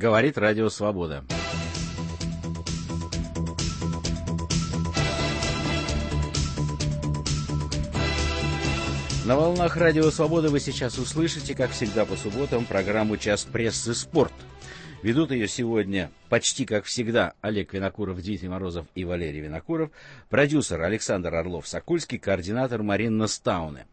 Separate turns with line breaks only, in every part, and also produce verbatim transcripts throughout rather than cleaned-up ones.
Говорит Радио Свобода. На волнах Радио Свобода вы сейчас услышите, как всегда по субботам, программу «Час прессы. Спорт». Ведут ее сегодня, почти как всегда, Олег Винокуров, Дмитрий Морозов и Валерий Винокуров, продюсер Александр Орлов-Сокульский, координатор Марина Стауне.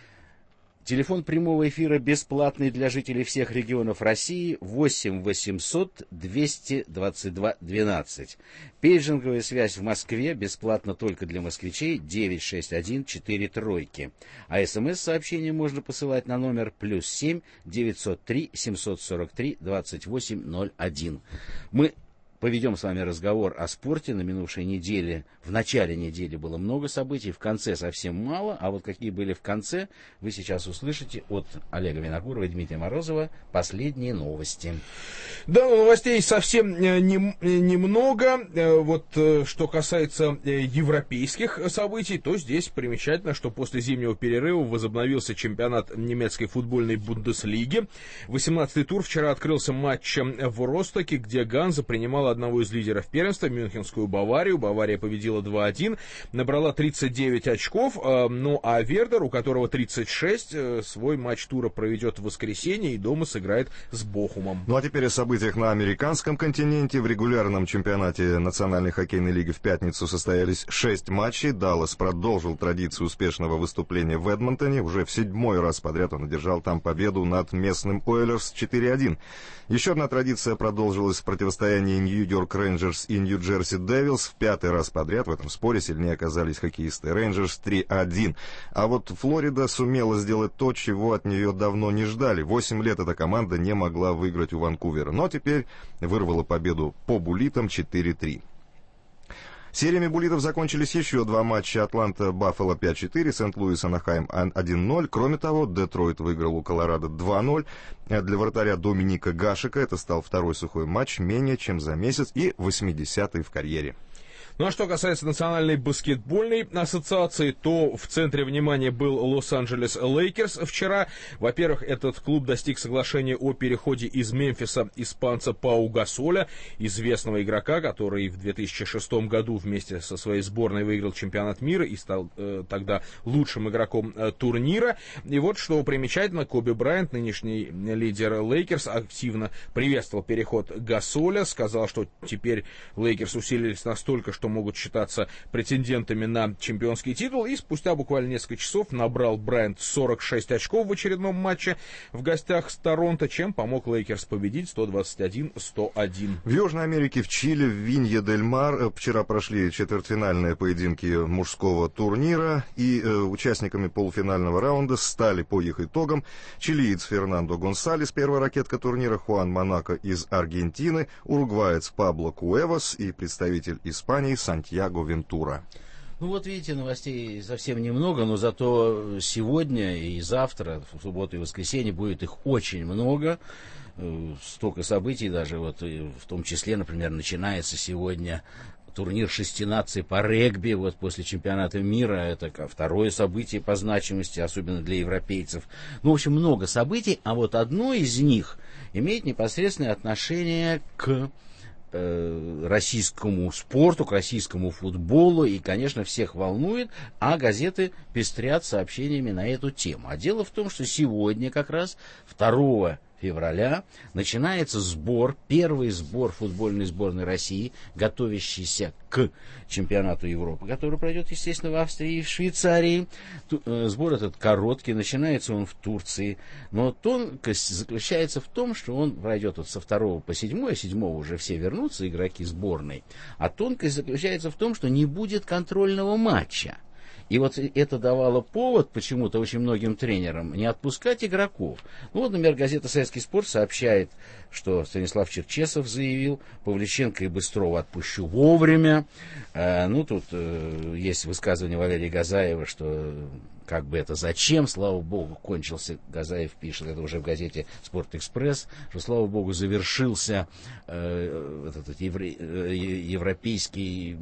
Телефон прямого эфира бесплатный для жителей всех регионов России восемь восемьсот двести двадцать два двенадцать. Пейджинговая связь в Москве бесплатно только для москвичей девять шесть один четыре тройки. А смс-сообщение можно посылать на номер плюс семь девятьсот три семьсот сорок три двадцать восемь ноль один. Мы поведем с вами разговор о спорте. На минувшей неделе, в начале недели было много событий, в конце совсем мало, а вот какие были в конце, вы сейчас услышите от Олега Винокурова и Дмитрия Морозова последние новости.
Да, новостей совсем не, немного. Вот что касается европейских событий, то здесь примечательно, что после зимнего перерыва возобновился чемпионат немецкой футбольной Бундеслиги. восемнадцатый тур вчера открылся матчем в Ростоке, где Ганза принимала одного из лидеров первенства, мюнхенскую Баварию. Бавария победила два один, набрала тридцать девять очков, ну а Вердер, у которого тридцать шесть, свой матч тура проведет в воскресенье и дома сыграет с Бохумом.
Ну а теперь о событиях на американском континенте. В регулярном чемпионате Национальной хоккейной лиги в пятницу состоялись шесть матчей. Даллас продолжил традицию успешного выступления в Эдмонтоне. Уже в седьмой раз подряд он одержал там победу над местным Ойлерс четыре один. Еще одна традиция продолжилась в противостоянии Нью-Йорк Рейнджерс и Нью-Джерси Девилс. В пятый раз подряд в этом споре сильнее оказались хоккеисты Рейнджерс три один. А вот Флорида сумела сделать то, чего от нее давно не ждали. Восемь лет эта команда не могла выиграть у Ванкувера, но теперь вырвала победу по буллитам четыре три. Сериями буллитов закончились еще два матча. Атланта-Баффало пять четыре, Сент-Луис-Анахайм один ноль. Кроме того, Детройт выиграл у Колорадо два ноль. Для вратаря Доминика Гашека это стал второй сухой матч менее чем за месяц и восьмидесятый в карьере.
Ну а что касается Национальной баскетбольной ассоциации, то в центре внимания был Лос-Анджелес Лейкерс вчера. Во-первых, этот клуб достиг соглашения о переходе из Мемфиса испанца Пау Гасоля, известного игрока, который в две тысячи шестом году вместе со своей сборной выиграл чемпионат мира и стал э, тогда лучшим игроком э, турнира. И вот что примечательно, Коби Брайант, нынешний лидер Лейкерс, активно приветствовал переход Гасоля, сказал, что теперь Лейкерс усилились настолько, что могут считаться претендентами на чемпионский титул, и спустя буквально несколько часов набрал Брайант сорок шесть очков в очередном матче в гостях с Торонто, чем помог Лейкерс победить сто двадцать один сто один.
В Южной Америке, в Чили, в Винья-дель-Мар вчера прошли четвертьфинальные поединки мужского турнира, и э, участниками полуфинального раунда стали по их итогам чилиец Фернандо Гонсалес, первая ракетка турнира, Хуан Монако из Аргентины, уругваец Пабло Куэвас и представитель Испании Сантьяго Вентура.
Ну вот видите, новостей совсем немного, но зато сегодня и завтра, в субботу и воскресенье, будет их очень много. Столько событий даже, вот в том числе, например, начинается сегодня турнир шести наций по регби, вот после чемпионата мира, это второе событие по значимости, особенно для европейцев. Ну, в общем, много событий, а вот одно из них имеет непосредственное отношение к российскому спорту, к российскому футболу, и, конечно, всех волнует, а газеты пестрят сообщениями на эту тему. А дело в том, что сегодня как раз второго февраля начинается сбор, первый сбор футбольной сборной России, готовящийся к чемпионату Европы, который пройдет, естественно, в Австрии и в Швейцарии. Сбор этот короткий, начинается он в Турции, но тонкость заключается в том, что он пройдет вот со второго по седьмой, а седьмого уже все вернутся, игроки сборной, а тонкость заключается в том, что не будет контрольного матча. И вот это давало повод почему-то очень многим тренерам не отпускать игроков. Ну вот, например, газета «Советский спорт» сообщает, что Станислав Черчесов заявил: Павличенко и Быстрова отпущу вовремя. Э, ну, тут э, есть высказывание Валерия Газаева, что как бы это зачем, слава богу, кончился, Газаев пишет, это уже в газете «Спорт-экспресс», что, слава богу, завершился э, этот евре, э, европейский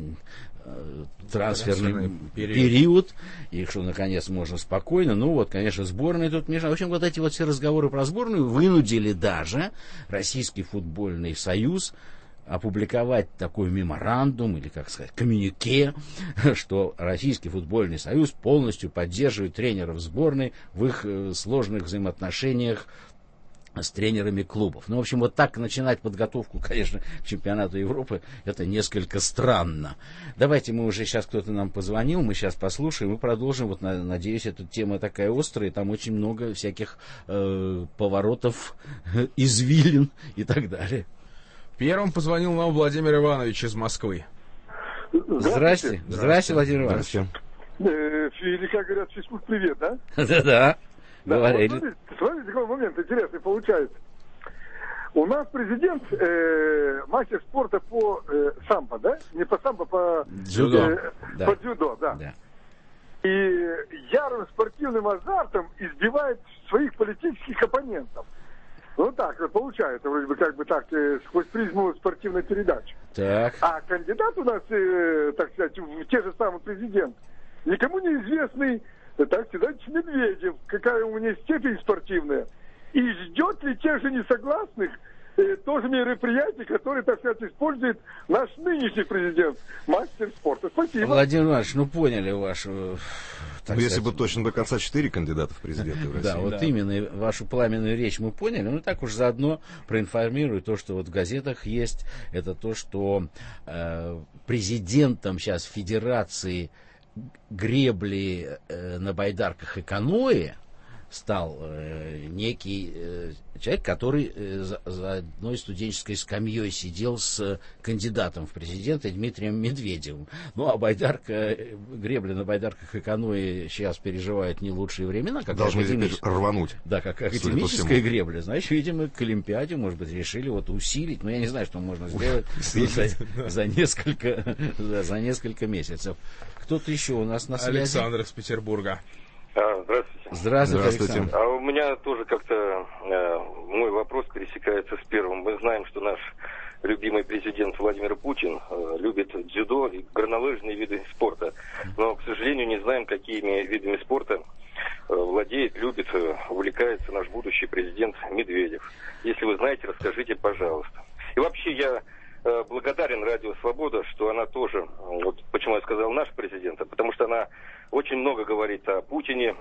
э, трансферный период. период, и что, наконец, можно спокойно. Ну вот, конечно, сборная тут мешает. В общем, вот эти вот все разговоры про сборную вынудили даже Российский футбольный союз опубликовать такой меморандум, или, как сказать, коммюнике, что Российский футбольный союз полностью поддерживает тренеров сборной в их сложных взаимоотношениях с тренерами клубов. Ну, в общем, вот так начинать подготовку, конечно, к чемпионату Европы, это несколько странно. Давайте мы уже сейчас, кто-то нам позвонил, мы сейчас послушаем и продолжим. Вот, надеюсь, эта тема такая острая, там очень много всяких э, поворотов, извилин и так далее.
Первым позвонил нам Владимир Иванович из Москвы.
Здравствуйте. Здравствуйте, Здравствуйте Владимир Иванович.
Или, как говорят, физкульт, привет, да?
Да-да.
Говорили. Вот смотрите, смотрите, такой момент интересный получается. У нас президент э, мастер спорта по э, самбо, да? Не по самбо, по
дзюдо.
Э,
да.
По дзюдо, да. да. И ярым спортивным азартом избивает своих политических оппонентов. Ну так, получается, вроде бы, как бы так, э, сквозь призму спортивной передачи.
Так.
А кандидат у нас, э, так сказать, в те же самые президент, никому неизвестный, так сказать, Медведев, какая у него степень спортивная. И ждет ли тех же несогласных э, тоже мероприятий, которые, так сказать, использует наш нынешний президент, мастер спорта. Спасибо.
Владимир Иванович, ну поняли вашу...
Так Если сказать, бы точно до конца четыре кандидата в президенты в России.
Да, вот да. именно вашу пламенную речь мы поняли. Ну так уж заодно проинформирую то, что вот в газетах есть. Это то, что э, президентом сейчас Федерации гребли э, на байдарках и каноэ стал э, некий э, человек, который э, за, за одной студенческой скамьей сидел с кандидатом в президенты Дмитрием Медведевым. Ну, а байдарка, гребля на байдарках и каноэ сейчас переживает не лучшие времена. Как
Должны
академич...
теперь рвануть.
Да, как академическая гребля. Значит, видимо, к Олимпиаде, может быть, решили вот усилить. Но я не знаю, что можно сделать за, за, несколько, за, за несколько месяцев. Кто-то еще у нас на связи?
Александр из Петербурга.
А, здравствуйте.
Здравствуйте, Здравствуйте.
А у меня тоже как-то э, мой вопрос пересекается с первым. Мы знаем, что наш любимый президент Владимир Путин э, любит дзюдо и горнолыжные виды спорта. Но, к сожалению, не знаем, какими видами спорта э, владеет, любит, э, увлекается наш будущий президент Медведев. Если вы знаете, расскажите, пожалуйста. И вообще я э, благодарен Радио Свобода, что она тоже, вот почему я сказал наш президент, потому что она очень много говорит о Путине,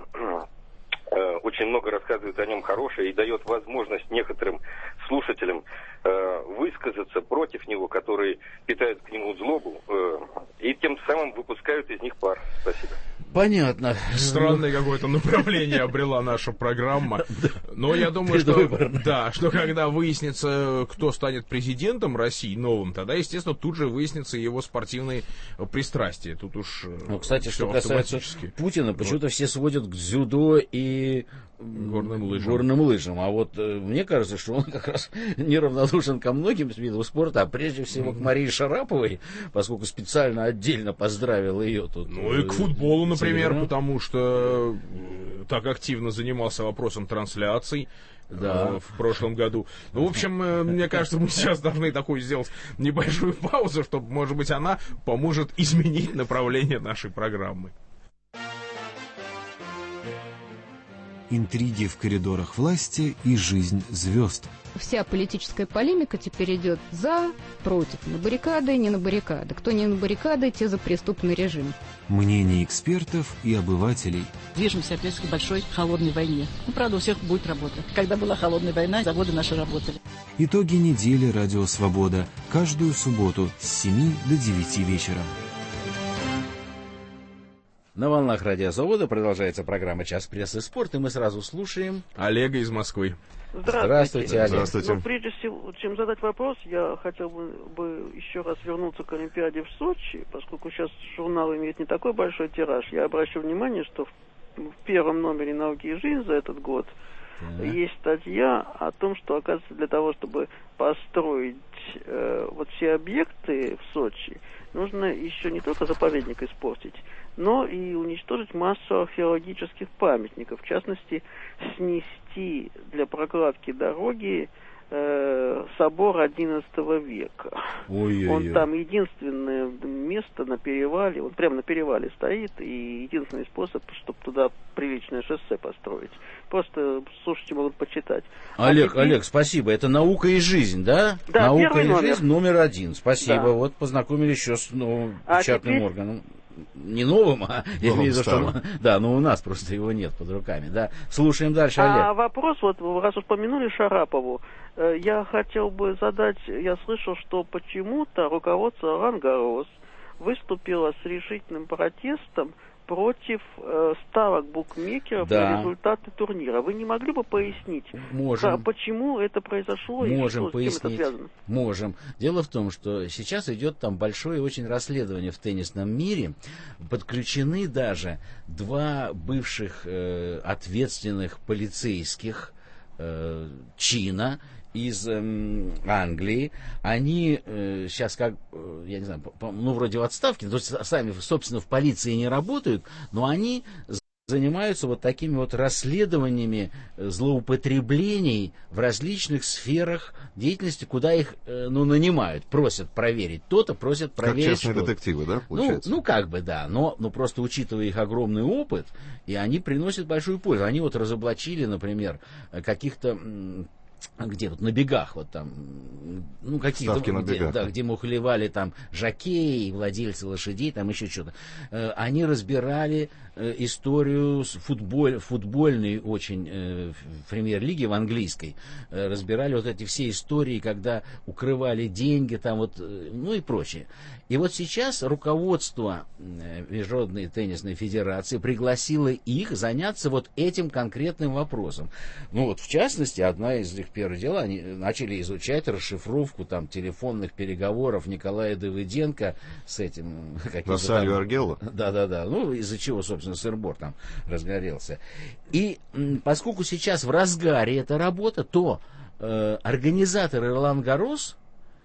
очень много рассказывает о нем хорошее и дает возможность некоторым слушателям высказаться против него, которые питают к нему злобу, и тем самым выпускают из них пар. Спасибо.
Понятно.
Странное какое-то направление обрела наша программа. Но я думаю, что, да, что когда выяснится, кто станет президентом России новым, тогда, естественно, тут же выяснится его спортивные пристрастия. Тут уж
ну, кстати, что касается Путина, почему-то вот все сводят к дзюдо и
горным лыжам.
горным лыжам. А вот э, мне кажется, что он как раз неравнодушен ко многим видам спорта, а прежде всего к Марии Шараповой, поскольку специально отдельно поздравил ее тут.
Ну и к футболу, например, целенно. Потому что так активно занимался вопросом трансляций. Да, в прошлом году. Ну, в общем, мне кажется, мы сейчас должны такую сделать небольшую паузу, чтобы, может быть, она поможет изменить направление нашей программы.
Интриги в коридорах власти и жизнь звезд.
Вся политическая полемика теперь идет за, против, на баррикады, не на баррикады. Кто не на баррикады, те за преступный режим.
Мнения экспертов и обывателей.
Движемся опять к большой холодной войне. Ну, правда, у всех будет работа. Когда была холодная война, заводы наши работали.
Итоги недели «Радио Свобода». Каждую субботу с семи до девяти вечера.
На волнах Радио Свобода продолжается программа «Час прессы и спорта», и мы сразу слушаем
Олега из Москвы.
Здравствуйте.
Здравствуйте, Олег.
Здравствуйте.
Ну, прежде всего, чем задать вопрос, я хотел бы, бы еще раз вернуться к Олимпиаде в Сочи, поскольку сейчас журнал имеет не такой большой тираж. Я обращу внимание, что в, в первом номере «Науки и жизнь» за этот год да. есть статья о том, что, оказывается, для того, чтобы построить э, вот все объекты в Сочи, нужно еще не только заповедник испортить, но и уничтожить массу археологических памятников, в частности, снести для прокладки дороги э, собор одиннадцатого века.
Ой-ой-ой.
Он там единственное место на перевале, он прямо на перевале стоит, и единственный способ, чтобы туда приличное шоссе построить. Просто слушайте, могут почитать.
Олег,
а теперь...
Олег, спасибо. Это «Наука и жизнь», да?
Да,
«Наука и
номер.
жизнь» номер один. Спасибо.
Да.
Вот познакомились еще с новым
а
печатным
теперь...
органом. Не новым, а я имею в виду, что... Да, но у нас просто его нет под руками. Да. Слушаем дальше, Олег.
А вопрос, вот раз упомянули Шарапову, я хотел бы задать, я слышал, что почему-то руководство Ролан-Гаррос выступило с решительным протестом против э, ставок букмекеров
да.
на результаты турнира. Вы не могли бы пояснить,
Можем.
А почему это произошло
Можем
и что,
пояснить.
с чем это связано?
Можем. Дело в том, что сейчас идет там большое очень расследование в теннисном мире. Подключены даже два бывших э, ответственных полицейских э, чина из э, Англии. Они э, сейчас как, э, я не знаю, по, ну, вроде в отставке, то есть сами, собственно, в полиции не работают, но они занимаются вот такими вот расследованиями злоупотреблений в различных сферах деятельности, куда их, э, ну, нанимают, просят проверить то-то, просят проверить
как частные
что-то.
детективы, да, получается?
Ну, ну, как бы, да, но, но просто учитывая их огромный опыт, и они приносят большую пользу. Они вот разоблачили, например, каких-то... где вот на бегах, вот там, ну, какие-то,
Ставки на
где,
бегах.
да, где мухлевали там жокеи, владельцы лошадей, там еще что-то. Они разбирали историю футболь, футбольной очень э, премьер-лиги в английской. Разбирали вот эти все истории, когда укрывали деньги, там вот, ну и прочее. И вот сейчас руководство Международной теннисной федерации пригласило их заняться вот этим конкретным вопросом. Ну вот, в частности, одна из их первых дел, они начали изучать расшифровку там телефонных переговоров Николая Давыденко с этим...
Васалью Аргелло?
Да-да-да. Ну, из-за чего, собственно, сыр-бор там разгорелся. И м, поскольку сейчас в разгаре эта работа, то э, организаторы Ролан-Гаррос,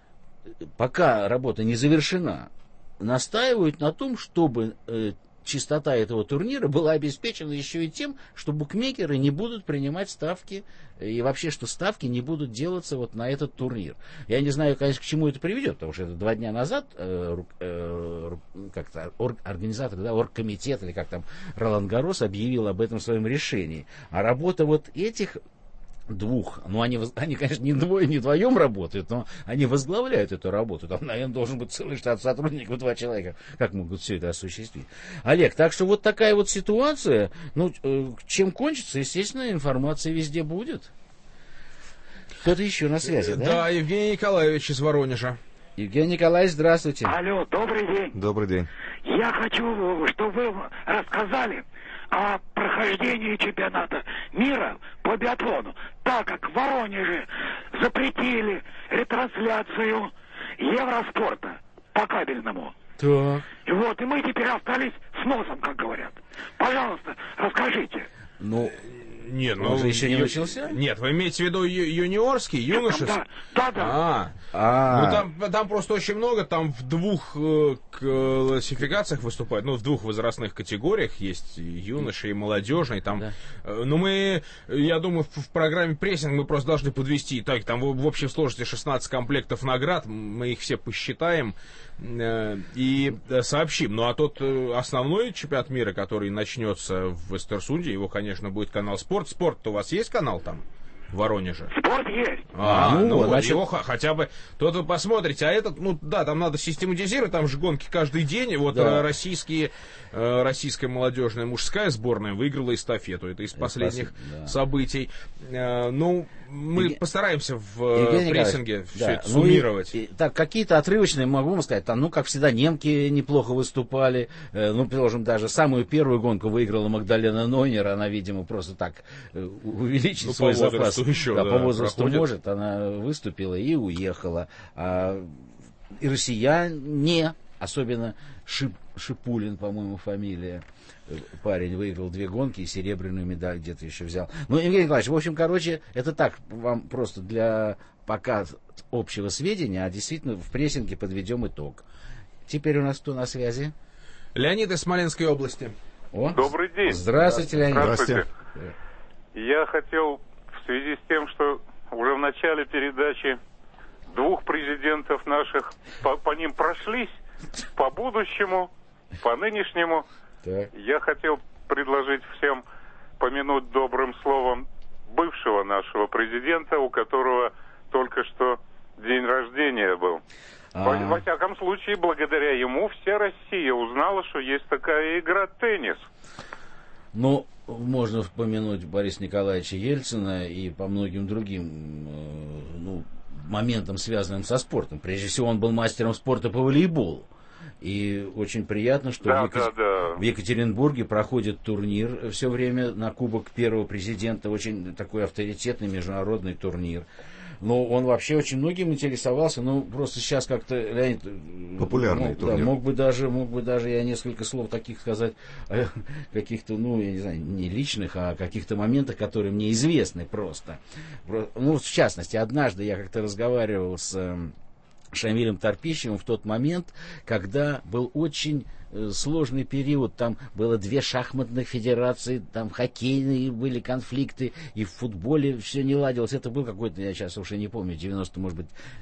пока работа не завершена, настаивают на том, чтобы э, чистота этого турнира была обеспечена еще и тем, что букмекеры не будут принимать ставки, и вообще, что ставки не будут делаться вот на этот турнир. Я не знаю, конечно, к чему это приведет, потому что это два дня назад э, э, как-то орг, организатор, да, оргкомитет, или как там, Ролан-Гаррос объявил об этом в своем решении. А работа вот этих двух, ну они, они, конечно, не двое, не вдвоем работают, но они возглавляют эту работу. Там, наверное, должен быть целый штат сотрудников, два человека. Как могут все это осуществить? Олег, так что вот такая вот ситуация. Ну, э, чем кончится, естественно, информация везде будет. Кто-то еще на связи, да?
Да, Евгений Николаевич из Воронежа.
Евгений Николаевич, здравствуйте.
Алло, добрый день.
Добрый день.
Я хочу, чтобы вы рассказали о прохождении чемпионата мира по биатлону, так как в Воронеже запретили ретрансляцию Евроспорта по кабельному.
Так.
И вот, и мы теперь остались с носом, как говорят. Пожалуйста, расскажите.
Ну,
нет,
ну, он же еще не начался?
Нет, вы имеете в виду ю- юниорский, юношеский?
Да, да, да.
А,
а.
ну там, там просто очень много, там в двух э, классификациях выступают, ну, в двух возрастных категориях, есть юноши и молодежный, там,
да.
э, ну, мы, я думаю, в, в программе прессинг мы просто должны подвести, так, там в, в общей сложности шестнадцать комплектов наград, мы их все посчитаем э, и э, сообщим. Ну, а тот э, основной чемпионат мира, который начнется в Эстерсунде, его, конечно, будет канал «Спорт». Спорт-то у вас есть канал там? В Воронеже.
Спорт есть.
А,
ну,
ну,
вот, значит...
его х- хотя бы, то вы посмотрите, а этот, ну, да, там надо систематизировать, там же гонки каждый день, и вот да. российские, э, российская молодежная мужская сборная выиграла эстафету, это из последних да. событий. Э, ну, мы Евгений... постараемся в Евгений прессинге все да. это суммировать.
Ну, и, и, так, какие-то отрывочные, могу вам сказать, там, ну, как всегда, немки неплохо выступали, э, ну, приложим, даже самую первую гонку выиграла Магдалена Нойнер, она, видимо, просто так э, увеличить ну, свой запас. Еще, да, да, по возрасту проходит. Может, она выступила и уехала. А, и россияне, особенно Шип, Шипулин, по-моему, фамилия, парень выиграл две гонки и серебряную медаль где-то еще взял. Ну, Евгений Николаевич, в общем, короче, это так, вам просто для пока общего сведения, а действительно в прессинге подведем итог. Теперь у нас кто на связи?
Леонид из Смоленской области.
О,
добрый день.
Здравствуйте, Леонид.
Здравствуйте.
Я хотел в связи с тем, что уже в начале передачи двух президентов наших по, по ним прошлись, по будущему, по нынешнему,
так.
Я хотел предложить всем помянуть добрым словом бывшего нашего президента, у которого только что день рождения был. Во, во всяком случае, благодаря ему вся Россия узнала, что есть такая игра теннис.
Ну, можно вспомянуть Бориса Николаевича Ельцина и по многим другим э, ну, моментам, связанным со спортом. Прежде всего, он был мастером спорта по волейболу. И очень приятно, что
да,
в, Екатер...
да, да.
в Екатеринбурге проходит турнир все время на Кубок первого президента. Очень такой авторитетный международный турнир. Но он вообще очень многим интересовался. Ну, просто сейчас как-то, Леонид...
Популярный
мог,
турнир.
Да, мог бы даже, мог бы даже я несколько слов таких сказать, каких-то, ну, я не знаю, не личных, а каких-то моментах, которые мне известны просто. Ну, в частности, однажды я как-то разговаривал с Шамилем Торпищевым в тот момент, когда был очень сложный период, там было две шахматных федерации, там хоккейные были конфликты, и в футболе все не ладилось. Это был какой-то, я сейчас уже не помню, девяносто, может быть,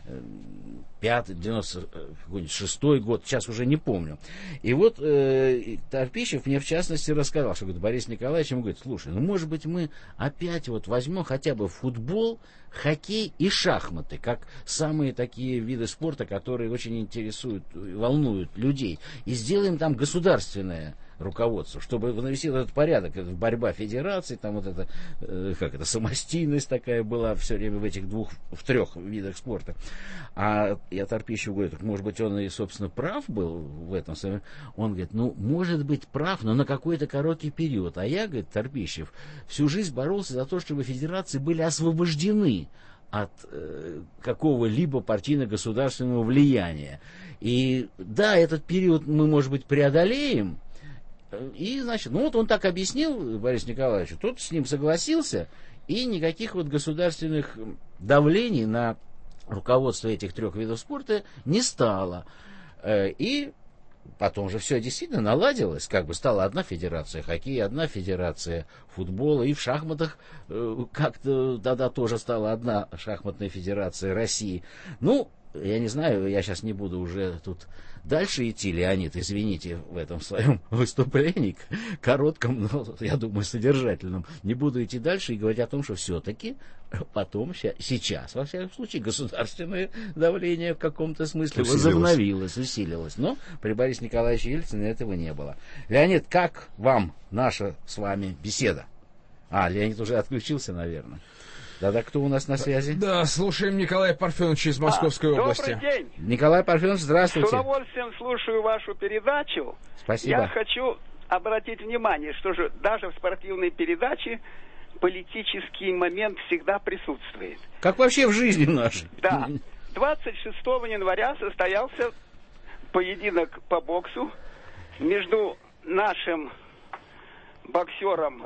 пятый, девяносто шестой год, сейчас уже не помню. И вот э, Торпищев мне в частности рассказал, что говорит, Борис Николаевич ему говорит, слушай, ну может быть мы опять вот возьмем хотя бы футбол, хоккей и шахматы, как самые такие виды спорта, которые очень интересуют, волнуют людей, и сделаем там государственное руководство, чтобы навести этот порядок, борьба федераций, там вот это, э, как это, самостийность такая была все время в этих двух, в трех видах спорта. А я Торпищеву говорю, может быть, он и, собственно, прав был в этом. Он говорит, ну, может быть, прав, но на какой-то короткий период. А я, говорит, Торпищев, всю жизнь боролся за то, чтобы федерации были освобождены от э, какого-либо партийно-государственного влияния. И да, этот период мы, может быть, преодолеем. И, значит, ну вот он так объяснил Борису Николаевичу, тот с ним согласился, и никаких вот государственных давлений на руководство этих трех видов спорта не стало. И потом же все действительно наладилось, как бы стала одна федерация хоккея, одна федерация футбола, и в шахматах как-то тогда тоже стала одна шахматная федерация России. Ну, я не знаю, я сейчас не буду уже тут дальше идти, Леонид, извините, в этом своем выступлении, коротком, но, я думаю, содержательном. Не буду идти дальше и говорить о том, что все-таки потом, сейчас, во всяком случае, государственное давление в каком-то смысле усилилось. возобновилось, усилилось. Но при Борисе Николаевиче Ельцине этого не было. Леонид, как вам наша с вами беседа? А, Леонид уже отключился, наверное. Да-да, кто у нас на связи?
Да, слушаем Николая Парфеновича из Московской
а,
области.
Добрый день.
Николай Парфенович, здравствуйте.
С удовольствием слушаю вашу передачу.
Спасибо.
Я хочу обратить внимание, что же даже в спортивной передаче политический момент всегда присутствует.
Как вообще в жизни нашей.
Да. двадцать шестого января состоялся поединок по боксу между нашим боксером.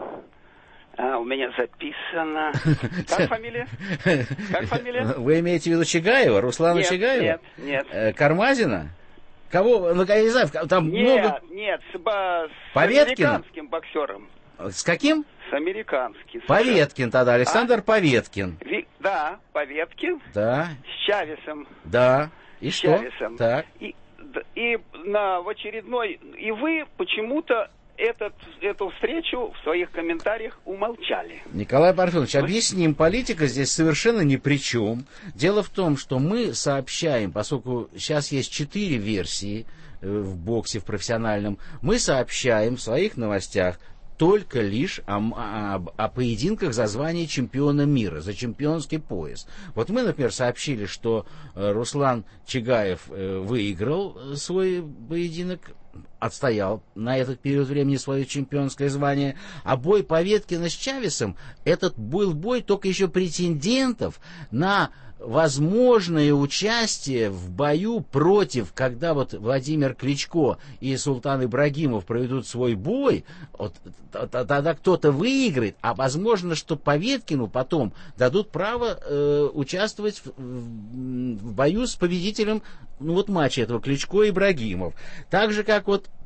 А, у меня записано. Как фамилия? Как фамилия?
Вы имеете в виду Чигаева, Руслана
нет,
Чигаева?
Нет, нет.
Э, Кармазина? Кого? Ну, я не знаю, там
нет,
много...
Нет, с, с
американским
боксером.
С каким?
С американским.
Поветкин тогда, Александр
а?
Поветкин.
Ви... Да, Поветкин.
Да.
С Чавесом.
Да. И
с
что?
Чавесом.
Так.
И, и на, в очередной... И вы почему-то Этот, эту встречу в своих комментариях умолчали.
Николай Парфенович, объясним, политика здесь совершенно ни при чем. Дело в том, что мы сообщаем, поскольку сейчас есть четыре версии в боксе, в профессиональном, мы сообщаем в своих новостях только лишь о, о, о поединках за звание чемпиона мира, за чемпионский пояс. Вот мы, например, сообщили, что Руслан Чигаев выиграл свой поединок, отстоял на этот период времени свое чемпионское звание, а бой Поветкина с Чавесом, этот был бой только еще претендентов на возможное участие в бою против, когда вот Владимир Кличко и Султан Ибрагимов проведут свой бой, вот, тогда кто-то выиграет, а возможно, что Поветкину потом дадут право э, участвовать в, в, в бою с победителем, ну вот матча этого Кличко и Ибрагимов. Так же, как вот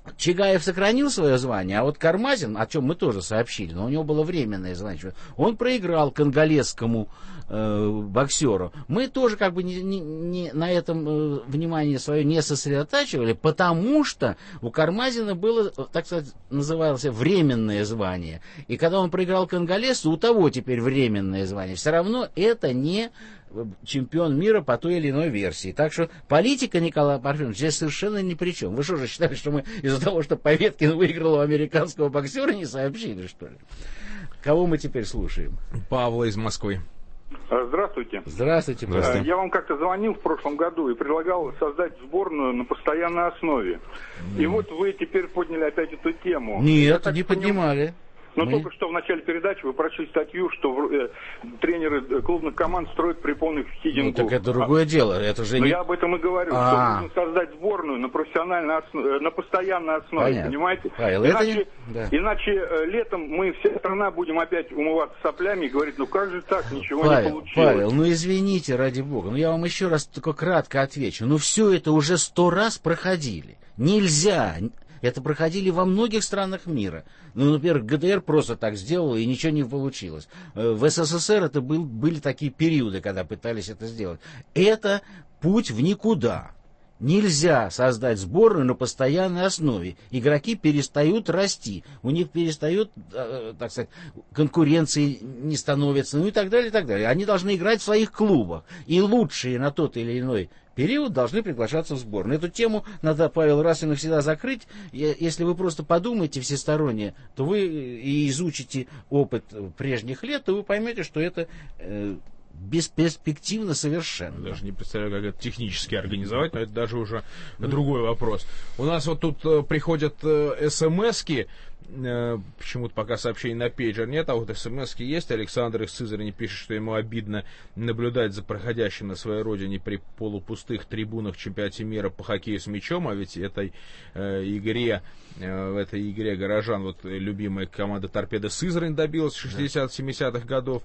Чигаев сохранил свое звание, а вот Кармазин, о чем мы тоже сообщили, но у него было временное звание, он проиграл конголезскому э, боксеру. Мы тоже как бы не, не, не, на этом э, внимание свое не сосредотачивали, потому что у Кармазина было, так сказать, называлось временное звание. И когда он проиграл конголезцу, у того теперь временное звание. Все равно это не чемпион мира по той или иной версии. Так что политика Николая Парфеновича здесь совершенно ни при чем. Вы что же считали, что мы из-за того, что Поветкин выиграл у американского боксера, не сообщили, что ли? Кого мы теперь слушаем?
Павла из Москвы.
Здравствуйте.
Здравствуйте. Здравствуйте.
Я вам как-то звонил в прошлом году и предлагал создать сборную на постоянной основе. Mm. И вот вы теперь подняли опять эту тему.
Нет, не поднимали.
Но
Мы...
только что в начале передачи вы прочли статью, что э, тренеры клубных команд строят при полных хидингу.
Ну так это другое а, дело. Это же
но
не...
я об этом и говорю,
А-а-а.
что нужно создать сборную на профессиональной основе, на постоянной основе,
Понятно.
понимаете?
Павел,
иначе
это не... да.
иначе э, летом мы вся страна будем опять умываться соплями и говорить, ну как же так, ничего
Павел,
не получилось.
Павел, ну извините, ради бога, ну я вам еще раз только кратко отвечу. Ну все это уже сто раз проходили. Нельзя... Это проходили во многих странах мира. Ну, например, ГДР просто так сделала, и ничего не получилось. В СССР это был, были такие периоды, когда пытались это сделать. Это путь в никуда. Нельзя создать сборную на постоянной основе. Игроки перестают расти. У них перестает, э, так сказать, конкуренции не становится, ну и так далее, и так далее. Они должны играть в своих клубах. И лучшие на тот или иной период должны приглашаться в сборную. Эту тему надо, Павел, раз и навсегда закрыть. Если вы просто подумаете всесторонне, то вы и изучите опыт прежних лет, то вы поймете, что это э, бесперспективно совершенно.
Даже не представляю, как это технически организовать, но это даже уже ну, другой вопрос. У нас вот тут э, приходят э, смс-ки, э, почему-то пока сообщений на пейджер нет, а вот смс-ки есть. Александр из Сызрани пишет, что ему обидно наблюдать за проходящим на своей родине при полупустых трибунах чемпионате мира по хоккею с мячом, а ведь этой э, игре, э, в этой игре горожан, вот любимая команда Торпедо Сызрань добилась в шестидесятых-семидесятых годов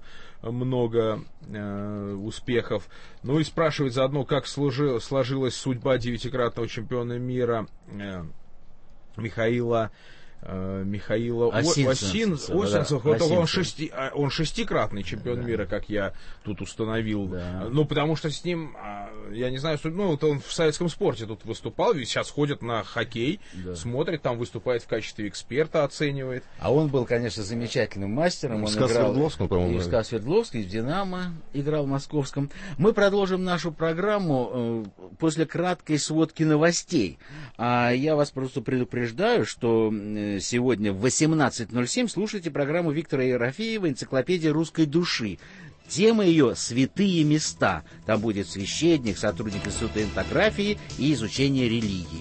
много э, успехов. Ну и спрашивает заодно, как служи, сложилась судьба девятикратного чемпиона мира э, Михаила Михаила Осинцев. Вот он, шести, он шестикратный чемпион да. мира, как я тут установил. Да. Ну, потому что с ним, я не знаю, ну, вот он в советском спорте тут выступал, ведь сейчас ходит на хоккей, да. смотрит, там выступает в качестве эксперта, оценивает.
А он был, конечно, замечательным мастером. Он
Сказ
играл
Свердловском, по-моему.
И в Сказ Свердловске, и в Динамо играл в московском. Мы продолжим нашу программу э, после краткой сводки новостей. А я вас просто предупреждаю, что э, сегодня в восемнадцать ноль семь слушайте программу Виктора Ерофеева «Энциклопедия русской души». Тема ее «Святые места». Там будет священник, сотрудник Института энтографии и изучения религии.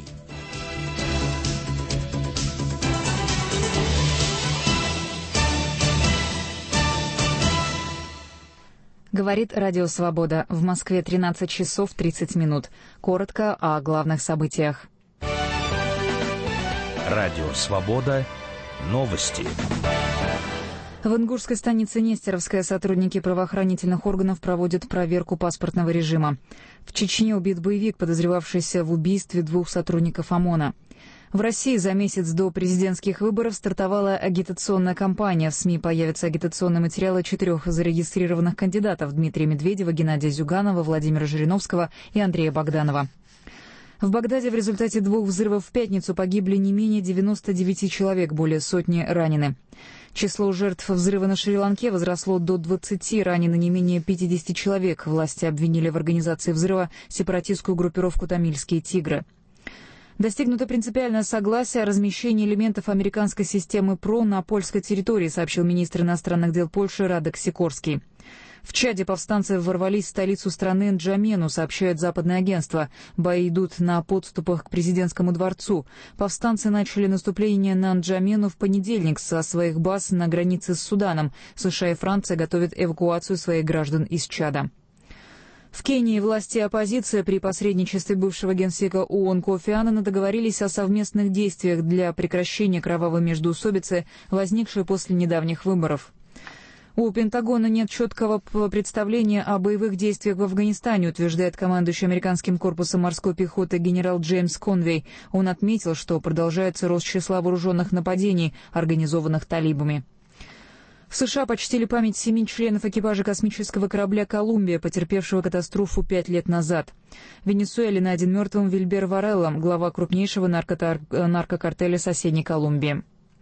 Говорит Радио Свобода. В Москве тринадцать часов тридцать минут. Коротко о главных событиях.
Радио Свобода. Новости.
В Ингушской станице Нестеровская сотрудники правоохранительных органов проводят проверку паспортного режима. В Чечне убит боевик, подозревавшийся в убийстве двух сотрудников ОМОНа. В России за месяц до президентских выборов стартовала агитационная кампания. В СМИ появятся агитационные материалы четырех зарегистрированных кандидатов: Дмитрия Медведева, Геннадия Зюганова, Владимира Жириновского и Андрея Богданова. В Багдаде в результате двух взрывов в пятницу погибли не менее девяноста девяти человек, более сотни ранены. Число жертв взрыва на Шри-Ланке возросло до двадцати, ранены не менее пятидесяти человек. Власти обвинили в организации взрыва сепаратистскую группировку «Тамильские тигры». Достигнуто принципиальное согласие о размещении элементов американской системы ПРО на польской территории, сообщил министр иностранных дел Польши Радек Сикорский. В Чаде повстанцы ворвались в столицу страны Нджамену, сообщают западные агентства. Бои идут на подступах к президентскому дворцу. Повстанцы начали наступление на Нджамену в понедельник со своих баз на границе с Суданом. США и Франция готовят эвакуацию своих граждан из Чада. В Кении власти и оппозиция при посредничестве бывшего генсека ООН Кофи Аннана договорились о совместных действиях для прекращения кровавой междоусобицы, возникшей после недавних выборов. У Пентагона нет четкого представления о боевых действиях в Афганистане, утверждает командующий американским корпусом морской пехоты генерал Джеймс Конвей. Он отметил, что продолжается рост числа вооруженных нападений, организованных талибами. В США почтили память семи членов экипажа космического корабля «Колумбия», потерпевшего катастрофу пять лет назад. В Венесуэле найден мертвым Вильбер Варелла, глава крупнейшего наркотар... наркокартеля соседней Колумбии.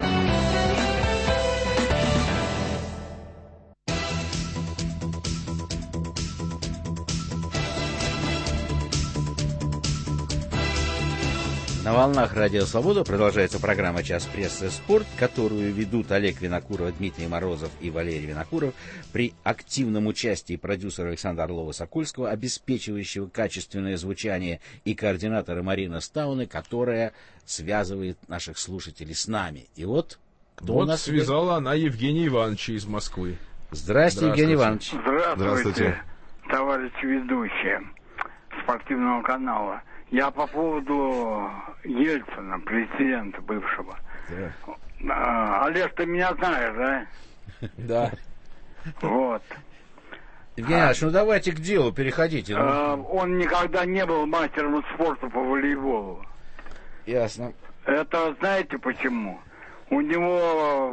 На волнах Радио Свобода продолжается программа «Час прессы. Спорт», которую ведут Олег Винокуров, Дмитрий Морозов и Валерий Винокуров при активном участии продюсера Александра Орлова-Сокольского, обеспечивающего качественное звучание, и координатора Марина Стауны, которая связывает наших слушателей с нами. И вот кто
вот
у нас
связала
теперь?
Она Евгения Ивановича из Москвы.
Здравствуйте, Евгений Иванович.
Здравствуйте,
Здравствуйте,
товарищи ведущие спортивного канала. Я по поводу Ельцина, президента бывшего.
Да.
А, Олег, ты меня знаешь, да?
Да.
Вот.
Евгений Иванович, ну давайте к делу переходите. Ну.
А, он никогда не был мастером спорта по волейболу.
Ясно.
Это знаете почему? У него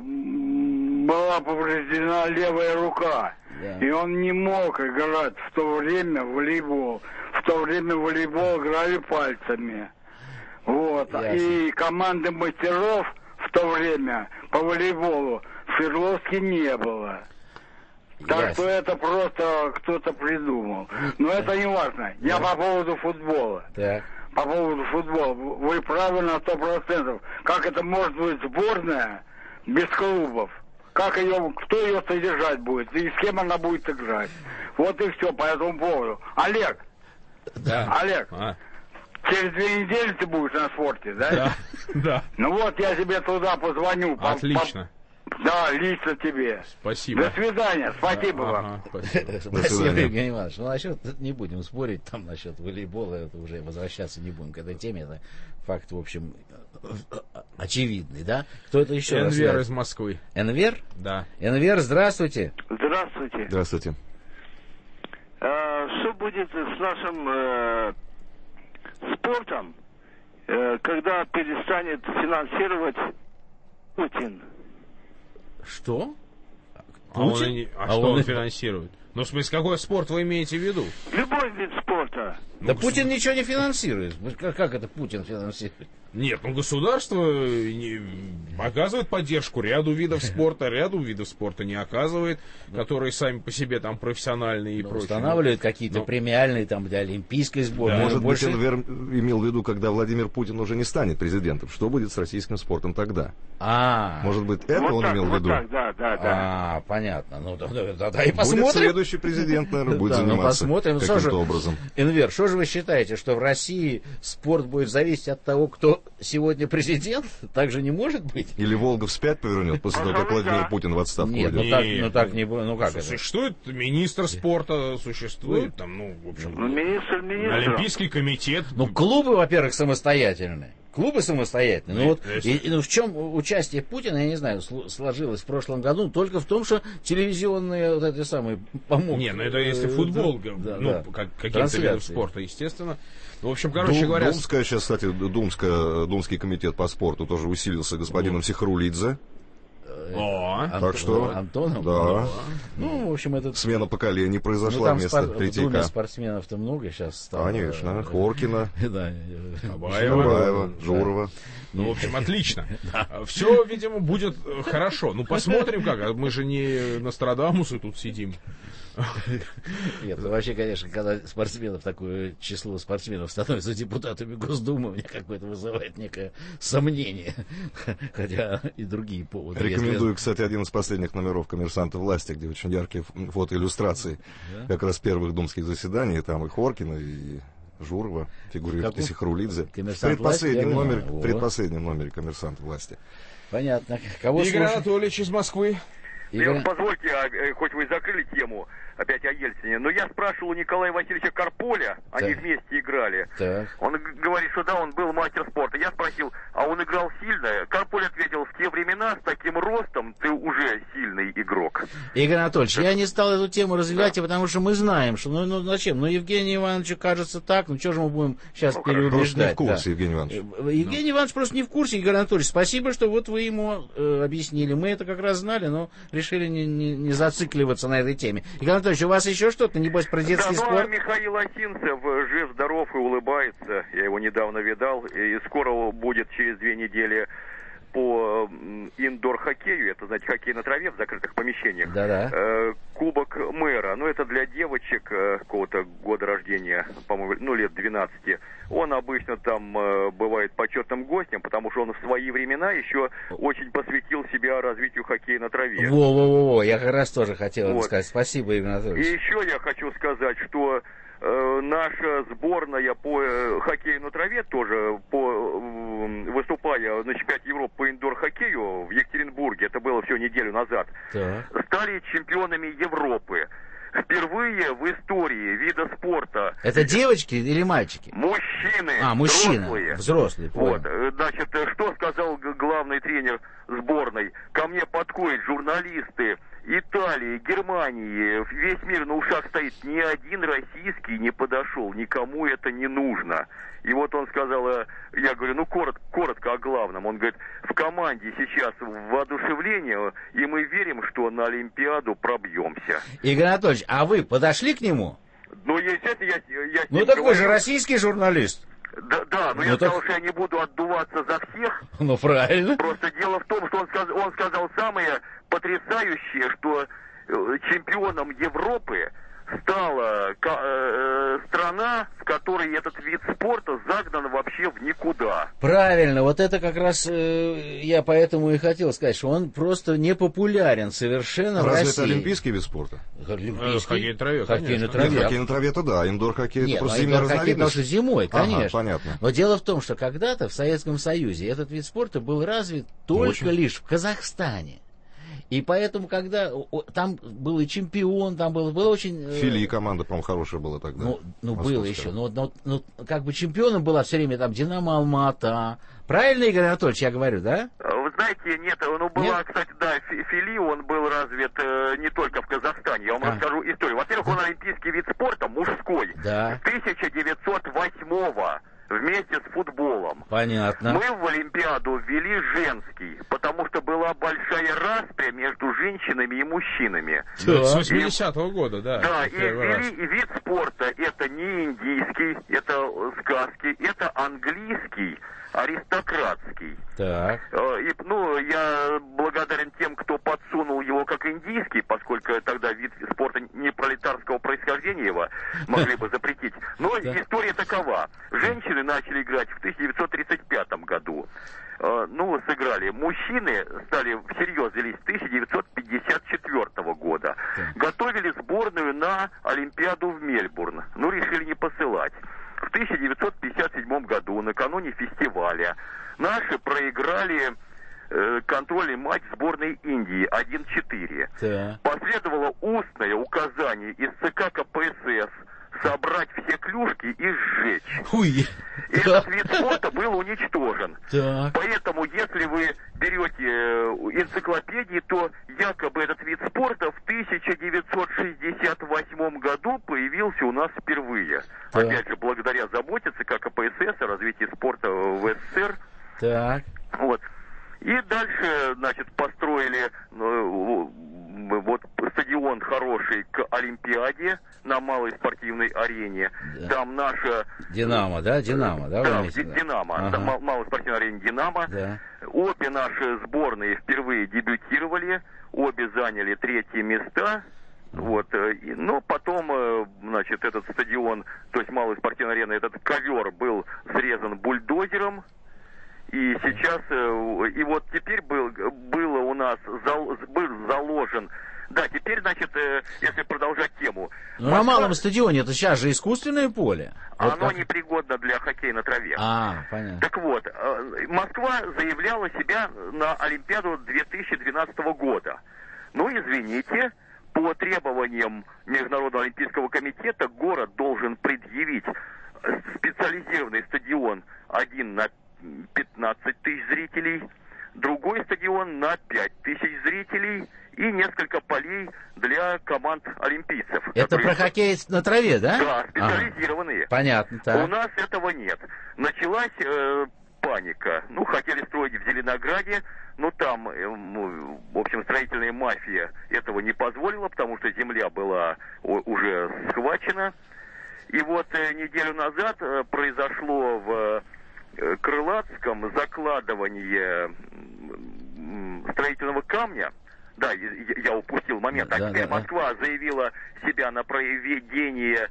была повреждена левая рука.
Да.
И он не мог играть в то время в волейбол. В то время в волейбол играли пальцами. Вот.
Ясно.
И команды мастеров в то время по волейболу в Свердловске не было. Так
Ясно.
что это просто кто-то придумал. Но это не важно. Я по поводу футбола.
Так.
По поводу футбола. Вы правы на сто процентов. Как это может быть сборная без клубов? Как ее, кто ее содержать будет? И с кем она будет играть? Вот и все по этому поводу. Олег!
Да.
Олег!
А.
Через две недели ты будешь на спорте, да?
Да. Да.
Ну вот я тебе туда позвоню. по-
Отлично.
по- Да, лично тебе.
Спасибо.
До свидания. Спасибо
Ага,
вам.
спасибо.
Спасибо, Евгений Иванович. Ну, насчет, не будем спорить там насчет волейбола, это уже возвращаться не будем к этой теме. Это факт, в общем, очевидный, да? Кто это еще раз?
Энвер из Москвы.
Энвер?
Да.
Энвер, здравствуйте.
Здравствуйте.
Здравствуйте.
А, что будет с нашим э, спортом, э, когда перестанет финансировать Путин?
Что?
А, он
Путин?
и не- а
А
что
он
он
и-
финансирует? Ну, в смысле, какой спорт вы имеете в виду?
Любой вид спорта.
Да
Ну,
Путин ничего не финансирует. Как, как это Путин финансирует?
Нет, ну государство не оказывает поддержку ряду видов спорта, ряду видов спорта не оказывает, которые сами по себе там профессиональные и
Ну,
прочее.
устанавливают какие-то
Но-
премиальные там для олимпийской сборной.
Может
Но больше...
быть, Энвер имел в виду, когда Владимир Путин уже не станет президентом. Что будет с российским спортом тогда?
А,
Может быть, это
Вот
он
так,
имел в
вот
виду?
так, да, да, да.
а, понятно. Ну, тогда, тогда и
Будет
посмотрим.
следующий президент, наверное, будет
Да, ну,
заниматься
посмотрим. Что
каким-то
же,
образом.
Энвер, что же вы считаете, что в России спорт будет зависеть от того, кто сегодня президент? Так же не может быть?
Или Волга вспять повернет после того, как
Пожалуй,
Владимир
да.
Путин в отставку
Нет, ну
уйдет?
так,
Нет.
ну так не будет. Ну как это?
Существует министр спорта, существует там, ну, в общем,
Ну, министр министр.
Олимпийский комитет.
Ну, клубы, во-первых, самостоятельные. Клубы самостоятельные. Ну,
Ну,
вот,
то есть-
и, и, ну, в чем участие Путина, я не знаю, сл- сложилось в прошлом году, только в том, что телевизионные вот эти самые помогут.
Не, ну это если
Э,
футбол,
да,
ну,
да.
как, каким-то видом
Трансляции.
спорта, естественно. Ну, в общем, короче
Дум-
говоря... с-
Думская сейчас, кстати, Думская, Думский комитет по спорту тоже усилился господином Сихрулидзе.
О,
Антон-
Так что,
Антонов?
да.
Ну, в общем, этот...
Смена поколений
Ну,
произошла
там
вместо
спор- в Думе
Третьяка.
спортсменов-то много сейчас стало.
Конечно, Хоркина,
Да,
Абаева.
Жураева,
Да.
Журова.
Ну, в общем, отлично. Все, видимо, будет э, хорошо. Ну, посмотрим как. А мы же не Нострадамусы тут сидим.
Нет, ну вообще, конечно, когда спортсменов, такое число спортсменов становится депутатами Госдумы, мне какое-то вызывает некое сомнение. Хотя и другие поводы.
Рекомендую, кстати, один из последних номеров «Коммерсанта власти», где очень яркие ф- фотоиллюстрации
Да?
как раз первых думских заседаний. Там и Хоркина, и Журова фигурирует, и
Какой?
Сихрулидзе. В
«Коммерсант
предпоследнем,
власти», я
номере,
понимаю.
в предпоследнем номере «Коммерсанта власти».
Понятно. Кого
Игорь
слушать?
Анатольевич из Москвы.
Игорь-
Позвольте, а, э, хоть вы и закрыли тему опять о Ельцине, но я спрашивал у Николая Васильевича Карполя, они
Так.
вместе играли.
Так.
Он г- говорит, что да, он был мастер спорта. Я спросил, а он играл сильно? Карполь ответил, в те времена с таким ростом ты уже уже сильный игрок.
Игорь Анатольевич, я не стал эту тему развивать, да. потому что мы знаем, что ну, ну зачем? Ну, Евгению Ивановичу кажется так, ну что же мы будем сейчас ну, переубеждать?
Просто не в курсе, да. Евгений Иванович.
Евгений ну. Иванович просто не в курсе, Игорь Анатольевич. Спасибо, что вот вы ему э, объяснили. Мы это как раз знали, но решили не, не, не зацикливаться на этой теме. Игорь Анатольевич, у вас еще что-то, небось, про детский
да,
спорт?
Ну, Михаил Осинцев жив, здоров и улыбается. Я его недавно видал. И скоро будет через две недели по индор-хоккею, это, знаете, хоккей на траве в закрытых помещениях.
Да-да.
Э, Кубок мэра. Ну, это для девочек э, какого-то года рождения, по-моему, ну, лет двенадцати. Он обычно там э, бывает почетным гостем, потому что он в свои времена еще очень посвятил себя развитию хоккея на траве.
Во-во-во, я как раз тоже хотел вот. сказать. Спасибо, Игорь Анатольевич.
И еще я хочу сказать, что э, наша сборная по э, хоккею на траве тоже, по, э, выступая на чемпионате Европы по индор-хоккею в Екатеринбурге, это было всего неделю назад,
да.
стали чемпионами Европы. Впервые в истории вида спорта.
Это девочки или мальчики?
Мужчины.
А, мужчины.
Взрослые.
Взрослые,
вот. Значит, что сказал главный тренер сборной? Ко мне подходят журналисты Италии, Германии, весь мир на ушах стоит. Ни один российский не подошел, никому это не нужно. И вот он сказал, я говорю, ну коротко, коротко о главном. Он говорит, в команде сейчас воодушевление, и мы верим, что на Олимпиаду пробьемся.
Игорь Анатольевич, а вы подошли к нему?
Ну, естественно, я, я с
Ну,
ним
так
говорю.
вы же российский журналист.
Да, да, но ну, я так... сказал, что я не буду отдуваться за всех.
Ну, правильно.
Просто дело в том, что он сказал, он сказал самое потрясающее, что чемпионом Европы стала э, страна, в которой этот вид спорта загнан вообще в никуда.
Правильно, вот это как раз э, я поэтому и хотел сказать, что он просто не популярен совершенно
Разве
в России.
это олимпийский вид спорта?
Олимпийский?
Хоккей на траве,
хоккей на траве.
Нет, хоккей на траве-то да, индор-хоккей это просто зимняя
разновидность. Нет, потому что зимой, конечно.
Ага, понятно.
Но дело в том, что когда-то в Советском Союзе этот вид спорта был развит только Очень. лишь в Казахстане. И поэтому, когда там был и чемпион, там было, было очень...
Фили команда, по-моему, хорошая была тогда.
Ну, ну было еще. Но, но, но как бы чемпионом была все время там Динамо Алма-Ата. Правильно, Игорь Анатольевич, я говорю, да?
Вы знаете, нет, ну была,
нет?
кстати, да, Фили, он был развит э, не только в Казахстане. Я вам а. расскажу историю. Во-первых, он олимпийский вид спорта, мужской.
Да.
тысяча девятьсот восьмого. Вместе с футболом.
Понятно.
Мы в Олимпиаду ввели женский, потому что была большая распря между женщинами и мужчинами.
Да. С восьмидесятого года, да.
Да, и ввели и вид спорта, это не индийский, это сказки, это английский, аристократский.
Так.
И, ну, я благодарен тем, кто подсунул его как индийский, поскольку тогда вид спорта не пролетарского происхождения его могли бы запретить. Но история такова. Женщины начали играть в тысяча девятьсот тридцать пятом году. Ну, сыграли. Мужчины стали всерьез взялись в тысяча девятьсот пятьдесят четвёртого года. Готовили сборную на Олимпиаду в Мельбурн. Ну, решили не посылать. В тысяча девятьсот пятьдесят седьмом году, накануне фестиваля, наши проиграли э, контрольный матч сборной Индии один четыре.
Да.
Последовало устное указание из ЦК КПСС собрать все клюшки и сжечь.
Уй.
Этот вид спорта был уничтожен.
Так.
Поэтому, если вы берете энциклопедии, то якобы этот вид спорта в тысяча девятьсот шестьдесят восьмом году появился у нас впервые. Так. Опять же, благодаря заботе ЦК КПСС о развитии спорта в СССР.
Так.
Вот. И дальше, значит, построили ну, вот стадион хороший к Олимпиаде на малой спортивной арене.
Да.
Там наша...
Динамо, да? Динамо, да?
Да, Динамо.
Ага.
Там малая спортивная арена Динамо.
Да.
Обе наши сборные впервые дебютировали. Обе заняли третьи места. Вот, но потом, значит, этот стадион, то есть малая спортивная арена, этот ковер был срезан бульдозером. И сейчас, и вот теперь был, было у нас, зал, был заложен, да, теперь, значит, если продолжать тему.
Ну, Москва, на малом стадионе, это сейчас же искусственное поле.
Оно
вот как...
непригодно для хоккея на траве.
А, понятно.
Так вот, Москва заявляла себя на Олимпиаду две тысячи двенадцатого года. Ну, извините, по требованиям Международного олимпийского комитета город должен предъявить специализированный стадион один на пятнадцать тысяч зрителей, другой стадион на пять тысяч зрителей и несколько полей для команд олимпийцев.
Это
которые...
про хоккей на траве, да?
Да, специализированные.
Ага. Понятно, так.
У нас этого нет. Началась э, паника. Ну, хотели строить в Зеленограде, но там, э, в общем, строительная мафия этого не позволила, потому что земля была уже схвачена. И вот э, неделю назад э, произошло в э, Крылатском закладывание э, строительного камня. Да, я, я упустил момент. А
да,
теперь
да,
Москва
да.
заявила себя на проведение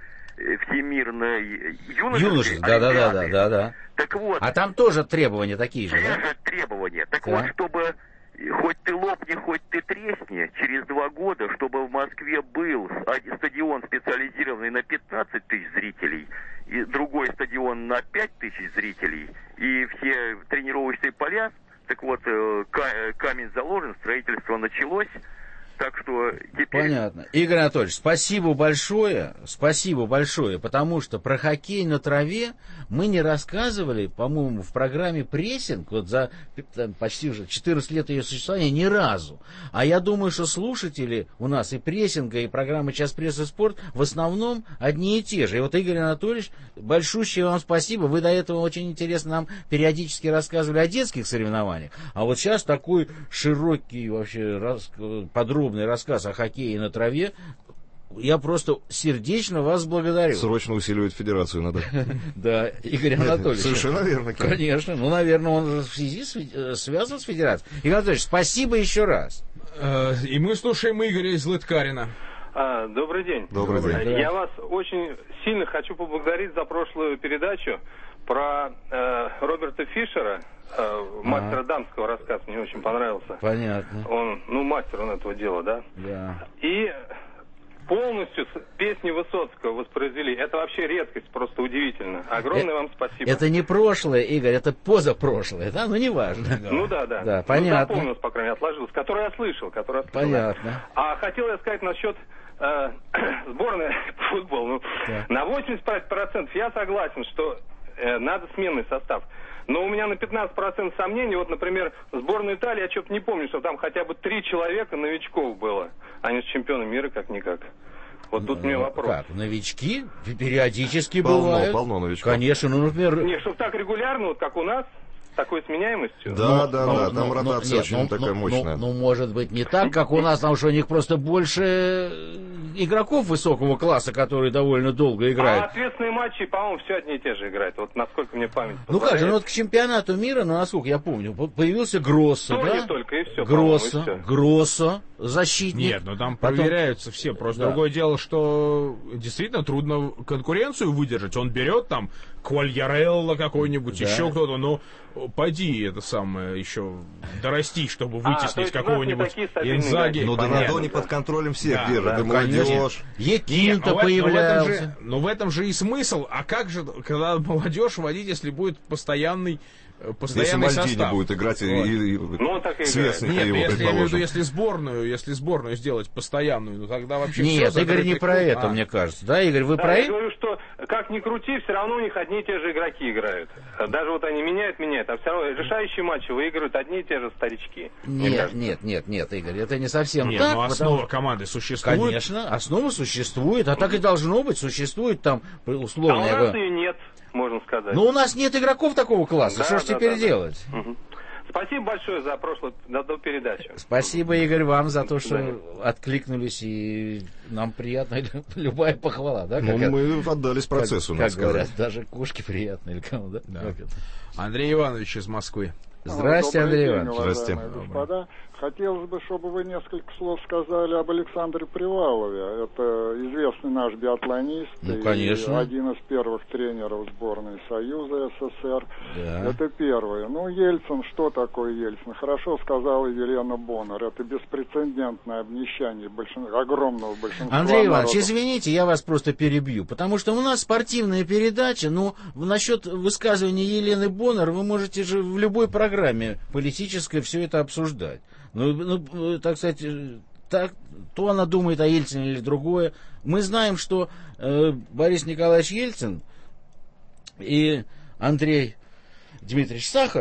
всемирной юношеской
Юношеской, да, да, да, да, да, да.
Так вот.
А там тоже требования такие же,
те
да?
же требования. Так
да.
вот, чтобы хоть ты лопни, хоть ты тресни, через два года, чтобы в Москве был стадион специализированный на пятнадцать тысяч зрителей, и другой стадион на пять тысяч зрителей, и все тренировочные поля. Так вот, камень заложен, строительство началось. Так что теперь...
Понятно. Игорь Анатольевич, спасибо большое, спасибо большое, потому что про хоккей на траве мы не рассказывали, по-моему, в программе «Прессинг», вот за там, почти уже четырнадцать лет ее существования, ни разу. А я думаю, что слушатели у нас и «Прессинга», и программы «Час прессы спорт» в основном одни и те же. И вот, Игорь Анатольевич, большущее вам спасибо. Вы до этого очень интересно нам периодически рассказывали о детских соревнованиях. А вот сейчас такой широкий, вообще рас... подробный рассказ о хоккее на траве. Я просто сердечно вас благодарю.
Срочно усиливать федерацию надо.
Да, Игорь Анатольевич.
Совершенно верно.
Конечно. Ну, наверное, он в связи связан с федерацией. Игорь Анатольевич, спасибо еще раз.
И мы слушаем Игоря из Лыткарино.
А, добрый день.
Добрый день.
Я вас очень сильно хочу поблагодарить за прошлую передачу про э, Роберта Фишера, э, мастера дамского рассказа. Мне очень понравился.
Понятно.
Он, ну, мастер он этого дела, да?
Да.
И полностью песни Высоцкого воспроизвели. Это вообще редкость, просто удивительно. Огромное
э-
вам спасибо.
Это не прошлое, Игорь, это позапрошлое, да? Ну, неважно.
Да. Ну, да, да.
Да, понятно.
Ну, запомнилось, по крайней мере, отложилось. Которое я слышал, которое я слышал.
Понятно.
А хотел я сказать насчет э, сборной по футболу. Ну,
да.
На восемьдесят пять процентов я согласен, что э, надо сменный состав. Но у меня на пятнадцать процентов сомнений. Вот, например, сборную Италии, я что-то не помню, что там хотя бы три человека новичков было. Они же чемпионы мира как-никак. Вот тут у меня вопрос.
Как, новички периодически
полно,
бывают?
Полно новичков.
Конечно, ну, например...
Не, чтобы так регулярно, вот как у нас, с такой сменяемостью.
Да,
ну,
да,
ну,
да,
ну,
там
ну,
ротация
нет,
очень
ну,
такая
ну,
мощная.
Ну, ну, может быть, не так, как у нас, потому что у них просто больше игроков высокого класса, которые довольно долго играют.
А ответственные матчи, по-моему, все одни и те же играют. Вот насколько мне память
Ну
позволяет.
как же, ну вот к чемпионату мира, ну насколько я помню, появился Гроссо,
ну,
да?
не только, и все.
Гроссо,
и все.
Гроссо, защитник.
Нет, ну там
Потом...
проверяются все. Просто да. Другое дело, что действительно трудно конкуренцию выдержать. Он берет там Квальярелло какой-нибудь, да. Еще кто-то, но пойди это самое еще дорасти, чтобы вытеснить
а,
какого-нибудь Инзаги.
Ну, Донадо не под контролем всех да, держит,
да,
и молодежь.
Екинто появлялся.
Но в этом же и смысл. А как же, когда молодежь водить, если будет постоянный постоянный
если
состав.
Мальдини будет играть, вот. и, и
ну, так и
сверстники
Нет,
его,
если, я имею в виду, если сборную, если сборную сделать постоянную, ну тогда вообще
Нет,
все
Игорь не про
клуб.
это,
а.
мне кажется. Да, Игорь, вы
да,
про
я
это?
говорю, что как ни крути, все равно у них одни и те же игроки играют. Даже вот они меняют, меняют, а все равно решающие матчи выигрывают одни и те же старички.
Нет, нет, нет, нет, Игорь, это не совсем
нет,
так.
Ну, основа
потому...
команды существует.
Конечно, основа существует, а так и должно быть, существует там условно.
А у нас ее нет, можно сказать.
Но у нас нет игроков такого класса,
да,
что ж
да,
теперь
да,
делать?
Да. Угу. Спасибо большое за прошлую за передачу.
Спасибо, Игорь, вам за то, что да. откликнулись, и нам приятна любая похвала, да?
Ну, мы отдались процессу,
как,
надо
как говорят,
сказать.
даже кошки приятны, или кому, да?
да. Андрей Иванович из Москвы.
Здравствуйте, Андрей Иванович.
Здравствуйте. Господа, хотелось бы, чтобы вы несколько слов сказали об Александре Привалове. Это известный наш биатлонист.
Ну, конечно.
И один из первых тренеров сборной Союза СССР.
Да.
Это первое. Ну, Ельцин, что такое Ельцин? Хорошо сказала Елена Боннер. Это беспрецедентное обнищание большин... огромного большинства
Андрей Иванович,
народов.
извините, я вас просто перебью, потому что у нас спортивная передача, но насчет высказывания Елены Боннер вы можете же в любой программе политической все это обсуждать. Ну, ну так сказать, так, то она думает о Ельцине или другое. Мы знаем, что э, Борис Николаевич Ельцин и Андрей Дмитриевич Сахаров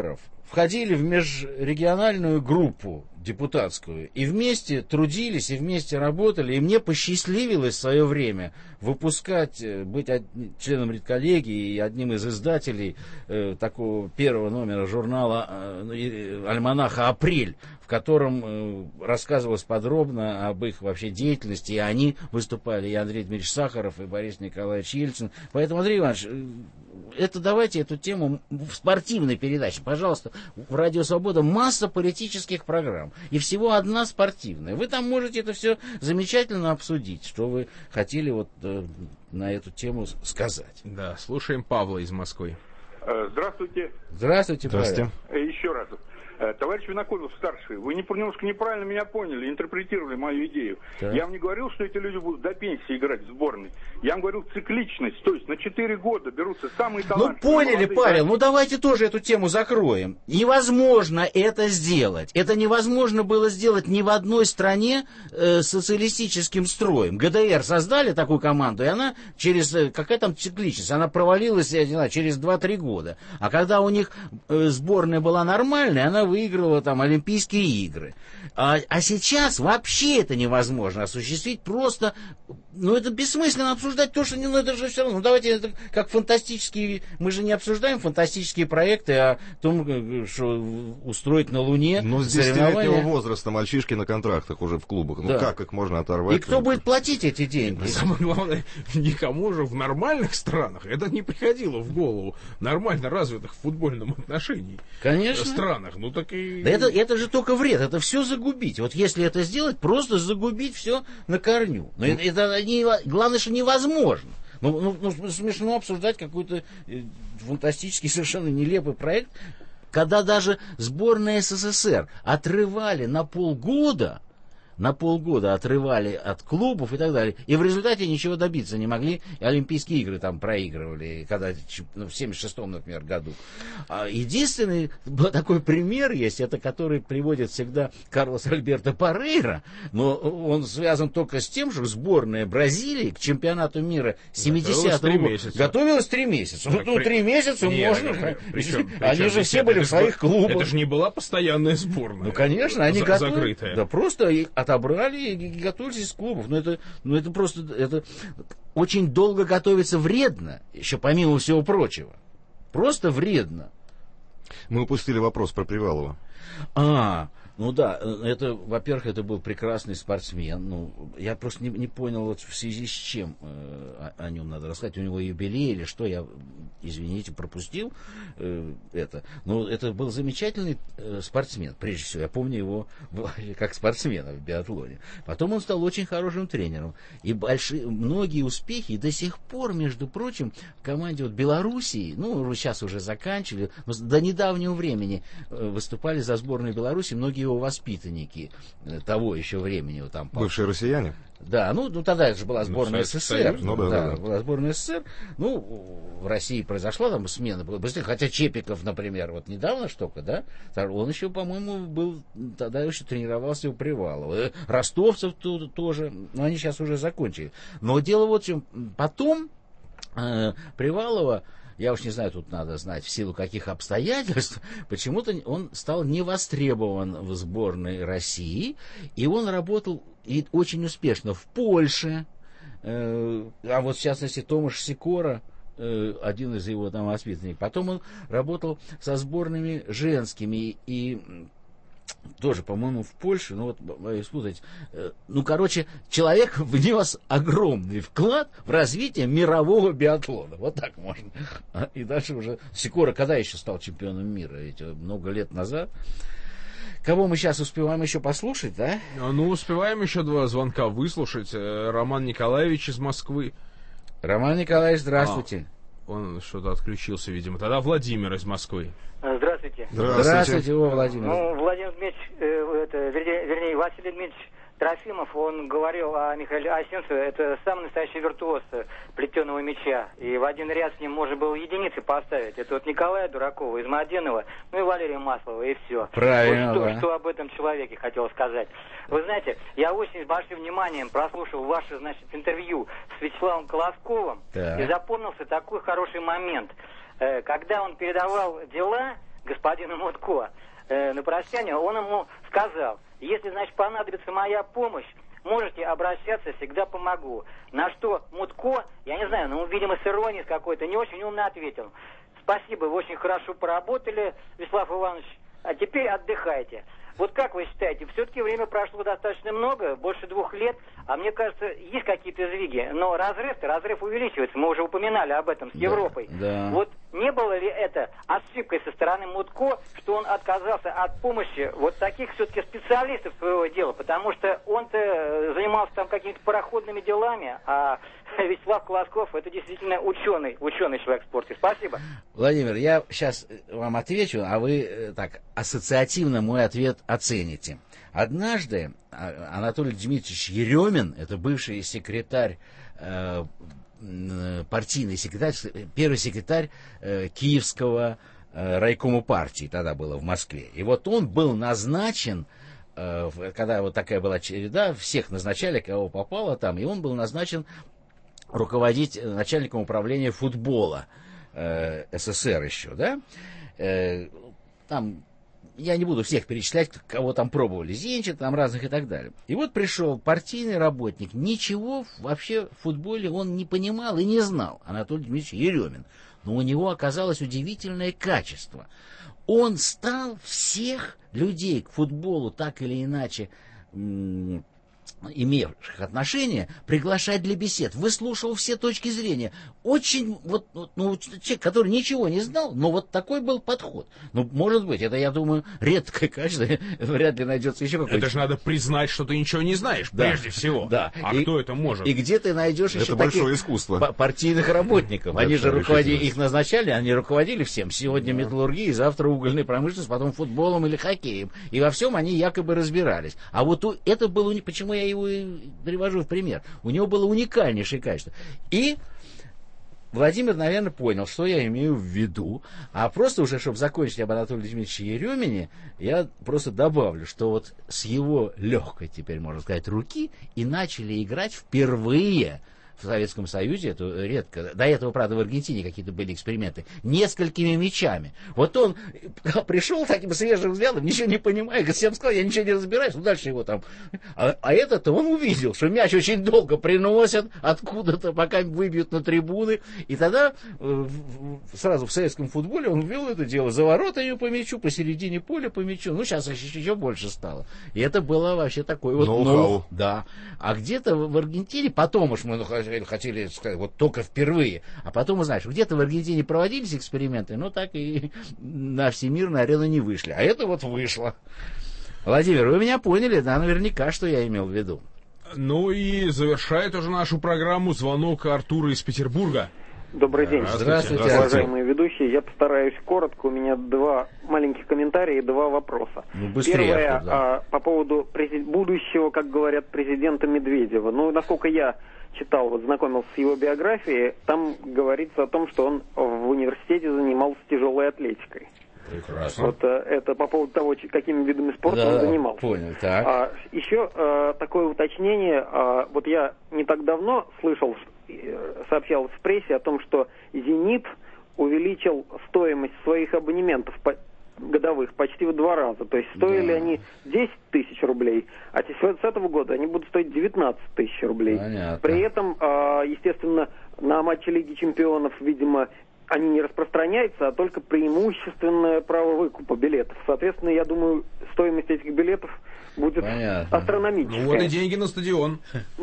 входили в межрегиональную группу депутатскую, и вместе трудились, и вместе работали, и мне посчастливилось в свое время выпускать, быть членом редколлегии и одним из издателей э, такого первого номера журнала э, «Альманаха Апрель», в котором э, рассказывалось подробно об их вообще деятельности, и они выступали, и Андрей Дмитриевич Сахаров, и Борис Николаевич Ельцин. Поэтому, Андрей Иванович, это давайте эту тему в спортивной передаче. Пожалуйста, в «Радио Свобода» масса политических программ. И всего одна спортивная. Вы там можете это все замечательно обсудить, что вы хотели вот э, на эту тему сказать.
Да, слушаем Павла из Москвы.
Здравствуйте.
Здравствуйте, Павел.
Еще раз. Товарищ Винокуров старший, вы не, немножко неправильно меня поняли, интерпретировали мою идею. Так. Я вам не говорил, что эти люди будут до пенсии играть в сборной. Я вам говорил цикличность, то есть на четыре года берутся самые талантливые.
Ну поняли,
молодые,
Павел, ну давайте тоже эту тему закроем. Невозможно это сделать. Это невозможно было сделать ни в одной стране э, с социалистическим строем. ГДР создали такую команду, и она через, э, какая там цикличность, она провалилась, я не знаю, через два-три года. А когда у них э, сборная была нормальная, она выиграла там Олимпийские игры. А, а сейчас вообще это невозможно осуществить. Просто, ну это бессмысленно обсуждать то, что не, ну это же все равно. Ну давайте, это как фантастические, мы же не обсуждаем фантастические проекты о том, что устроить на Луне.
Ну с десятилетнего возраста мальчишки на контрактах уже в клубах. Ну да. Как их можно оторвать?
И кто будет платить эти деньги?
Самое главное, никому же в нормальных странах это не приходило в голову. Нормально развитых в футбольном отношении.
Конечно.
Странах. Ну так и...
Да это, это же только вред, это все загубить. Вот если это сделать, просто загубить все на корню. Но это, это не, главное, что невозможно. Ну, ну, ну, смешно обсуждать какой-то фантастический, совершенно нелепый проект, когда даже сборная СССР отрывали на полгода, на полгода отрывали от клубов и так далее. И в результате ничего добиться не могли. И Олимпийские игры там проигрывали, когда ну, в семьдесят шестом, например, году. А единственный такой пример есть, это который приводит всегда Карлос Альберто Парейра, но он связан только с тем, что сборная Бразилии к чемпионату мира семидесятого года готовилась три месяца. Ну,
при...
три месяца
не,
можно.
При... Причем,
они
причем,
же все были в своих клубах.
Это же не была постоянная сборная.
Ну, конечно, они
за...
готовы.
Закрытая.
Да, просто отобрали и готовились из клубов. Но это, ну, это просто это очень долго готовиться вредно, еще помимо всего прочего. Просто вредно.
Мы упустили вопрос про Привалова.
А, ну да, это, во-первых, это был прекрасный спортсмен. Ну, я просто не, не понял, вот в связи с чем э, о, о нем надо рассказать. У него юбилей или что, я, извините, пропустил э, это. Но это был замечательный э, спортсмен, прежде всего. Я помню его как спортсмена в биатлоне. Потом он стал очень хорошим тренером. И большие, многие успехи, и до сих пор, между прочим, в команде вот Белоруссии, ну, сейчас уже заканчивали, но до недавнего времени э, выступали за сборную Беларуси многие его воспитанники того еще времени. Вот, там,
бывшие россияне?
Да, ну, ну тогда это же была сборная ну, СССР.
Ну, да,
да,
да, да.
Была сборная СССР. Ну, в России произошла там смена быстрее. Хотя Чепиков, например, вот недавно ж только, да, он еще, по-моему, был, тогда еще тренировался у Привалова. Ростовцев тут тоже, но они сейчас уже закончили. Но дело вот в чем. Потом э, Привалова, я уж не знаю, тут надо знать, в силу каких обстоятельств, почему-то он стал не востребован в сборной России, и он работал и очень успешно в Польше, э, а вот в частности Томаш Сикора, э, один из его там воспитанников. Потом он работал со сборными женскими и тоже, по-моему, в Польше, ну вот, боюсь спутать. Ну, короче, человек внес огромный вклад в развитие мирового биатлона. Вот так можно. И дальше уже Сикора, когда еще стал чемпионом мира? Ведь много лет назад. Кого мы сейчас успеваем еще послушать, да?
Ну, успеваем еще два звонка выслушать. Роман Николаевич из Москвы.
Роман Николаевич, здравствуйте.
А, он что-то отключился, видимо. Тогда Владимир из Москвы.
Здравствуйте.
Здравствуйте, Здравствуйте о, Владимир.
Ну, Владимир Дмитриевич, э, это, вернее, вернее, Василий Дмитриевич Трофимов, он говорил о Михаиле Осинцеве, это самый настоящий виртуоз плетеного мяча. И в один ряд с ним можно было единицы поставить. Это вот Николая Дуракова из Маденова, ну и Валерия Маслова, и все.
Правильно,
вот что,
да.
что об этом человеке хотел сказать. Вы знаете, я очень с большим вниманием прослушал ваше, значит, интервью с Вячеславом Колосковым,
так.
и запомнился такой хороший момент. Когда он передавал дела господину Мутко э, на прощание, он ему сказал: если, значит, понадобится моя помощь, можете обращаться, всегда помогу. На что Мутко, я не знаю, ну, видимо, с иронией какой-то, не очень умно ответил: спасибо, вы очень хорошо поработали, Вячеслав Иванович, а теперь отдыхайте. Вот как вы считаете, все-таки время прошло достаточно много, больше двух лет, а мне кажется, есть какие-то сдвиги, но разрыв-то, разрыв увеличивается, мы уже упоминали об этом с Европой.
Да, да.
Вот не было ли это ошибкой со стороны Мутко, что он отказался от помощи вот таких все-таки специалистов своего дела, потому что он-то занимался там какими-то пароходными делами, а Вячеслав Колосков — это действительно ученый, ученый человек в спорте. Спасибо.
Владимир, я сейчас вам отвечу, а вы так ассоциативно мой ответ оцените. Однажды Анатолий Дмитриевич Еремин, это бывший секретарь, э, партийный секретарь, первый секретарь э, Киевского э, райкома партии, тогда было в Москве. И вот он был назначен, э, когда вот такая была череда, всех назначали, кого попало там, и он был назначен руководить начальником управления футбола э, СССР еще, да. Э, там, я не буду всех перечислять, кого там пробовали, Зинченко, там разных и так далее. И вот пришел партийный работник, ничего вообще в футболе он не понимал и не знал, Анатолий Дмитриевич Еремин. Но у него оказалось удивительное качество. Он стал всех людей к футболу так или иначе м- имевших отношения, приглашать для бесед, выслушивал все точки зрения. Очень, вот, ну, человек, который ничего не знал, но вот такой был подход. Ну, может быть, это, я думаю, редкое качество, вряд ли найдется еще какое-то.
Это же надо признать, что ты ничего не знаешь, да, прежде всего.
Да.
А
и,
кто это может?
И где ты найдешь
это
еще
большое
таких
искусство.
партийных работников? Они же руководили, их назначали, они руководили всем. Сегодня металлургией, завтра угольной промышленностью, потом футболом или хоккеем. И во всем они якобы разбирались. А вот у, это было, почему я его привожу в пример. У него было уникальнейшее качество. И Владимир, наверное, понял, что я имею в виду. А просто уже, чтобы закончить об Анатолии Дмитриевиче Еремине, я просто добавлю, что вот с его легкой, теперь можно сказать, руки и начали играть впервые в Советском Союзе, это редко. До этого, правда, в Аргентине какие-то были эксперименты. Несколькими мячами. Вот он пришел таким свежим взглядом, ничего не понимая, всем сказал, я ничего не разбираюсь, ну дальше его там. А, а этот-то он увидел, что мяч очень долго приносят откуда-то, пока выбьют на трибуны. И тогда э, сразу в советском футболе он ввел это дело за воротами по мячу, посередине поля по мячу. Ну, сейчас еще, еще больше стало. И это было вообще такой вот... Ну, да. А где-то в Аргентине, потом уж мы ну, хотели сказать, вот только впервые. А потом, знаешь, где-то в Аргентине проводились эксперименты, но так и на всемирную арену не вышли. А это вот вышло. Владимир, вы меня поняли, да, наверняка, что я имел в виду.
Ну и завершает уже нашу программу звонок Артура из Петербурга.
Добрый день.
Здравствуйте,
уважаемые ведущие. Я постараюсь коротко. У меня два маленьких комментария и два вопроса.
Ну, быстрее,
Первое,
Артур, да.
а, по поводу презид... будущего, как говорят, президента Медведева. Ну, насколько я читал, вот знакомился с его биографией, там говорится о том, что он в университете занимался тяжелой атлетикой.
Прекрасно.
Вот а, это по поводу того, какими видами спорта
да,
он занимался.
Понял, так.
А, еще а, такое уточнение. А, вот я не так давно слышал, сообщалось в прессе о том, что «Зенит» увеличил стоимость своих абонементов по, годовых почти в два раза. То есть стоили да. они десять тысяч рублей, а с этого года они будут стоить девятнадцать тысяч рублей.
Понятно.
При этом, естественно, на матчи Лиги Чемпионов, видимо, они не распространяются, а только преимущественное право выкупа билетов. Соответственно, я думаю, стоимость этих билетов будет
Понятно.
астрономическая.
Ну вот и деньги на стадион.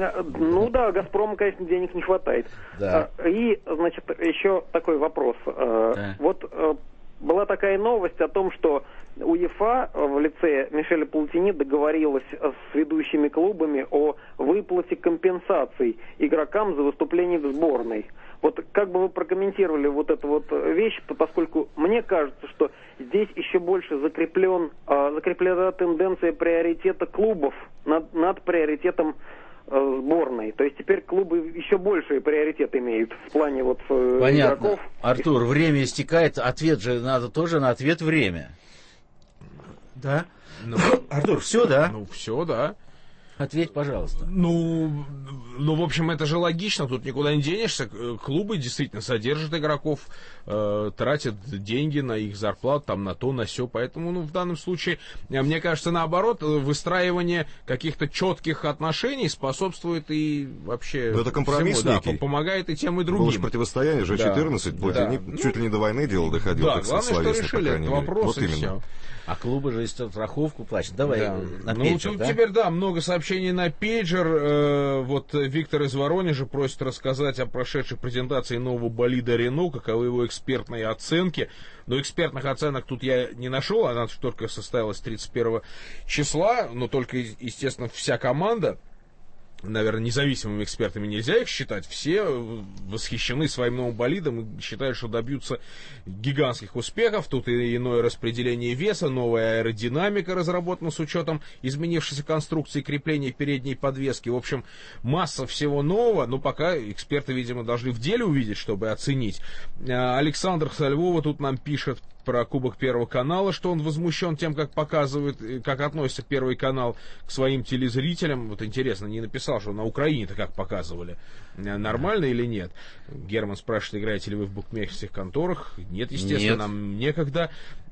Ну да, «Газпрому», конечно, денег не хватает.
Да.
И, значит, еще такой вопрос.
Да.
Вот была такая новость о том, что УЕФА в лице Мишеля Платини договорилась с ведущими клубами о выплате компенсаций игрокам за выступление в сборной. Вот как бы вы прокомментировали вот эту вот вещь, поскольку мне кажется, что здесь еще больше закреплен, закреплена тенденция приоритета клубов над, над приоритетом сборной. То есть теперь клубы еще большие приоритеты имеют в плане вот
Понятно.
игроков.
Артур, время истекает, ответ же надо тоже на ответ время. Да?
Ну,
Артур, все, да?
Ну, все, да.
Ответь, пожалуйста.
Ну, ну, в общем, это же логично, тут никуда не денешься. Клубы действительно содержат игроков, э, тратят деньги на их зарплату, там, на то, на сё. Поэтому, ну, в данном случае, мне кажется, наоборот, выстраивание каких-то четких отношений способствует и вообще...
Но это компромисс
всему,
некий.
Да, помогает и тем, и другим.
Было же противостояние, же
да,
четырнадцать,
да.
Не, ну, чуть ли не до войны дело доходило,
да,
так сказать,
главное, что решили
этот
вопрос,
вот
и
именно.
все.
А клубы же страховку платят. Давай
да.
на
ну,
пейджер,
тут
да?
теперь, да, много сообщений на пейджер. Э, вот Виктор из Воронежа просит рассказать о прошедшей презентации нового болида Рено, каковы его экспертные оценки. Но экспертных оценок тут я не нашел, она только состоялась тридцать первого числа, но только, естественно, вся команда. Наверное, независимыми экспертами нельзя их считать. Все восхищены своим новым болидом и считают, что добьются гигантских успехов. Тут и иное распределение веса, новая аэродинамика разработана с учетом изменившейся конструкции крепления передней подвески. В общем, масса всего нового, но пока эксперты, видимо, должны в деле увидеть, чтобы оценить. Александр со Львова тут нам пишет про Кубок Первого канала, что он возмущен тем, как показывает, как относится Первый канал к своим телезрителям. Вот интересно, не написал, что на Украине-то как показывали. Нормально или нет? Герман спрашивает, играете ли вы в букмекерских конторах? Нет, естественно, нет. Нам некогда.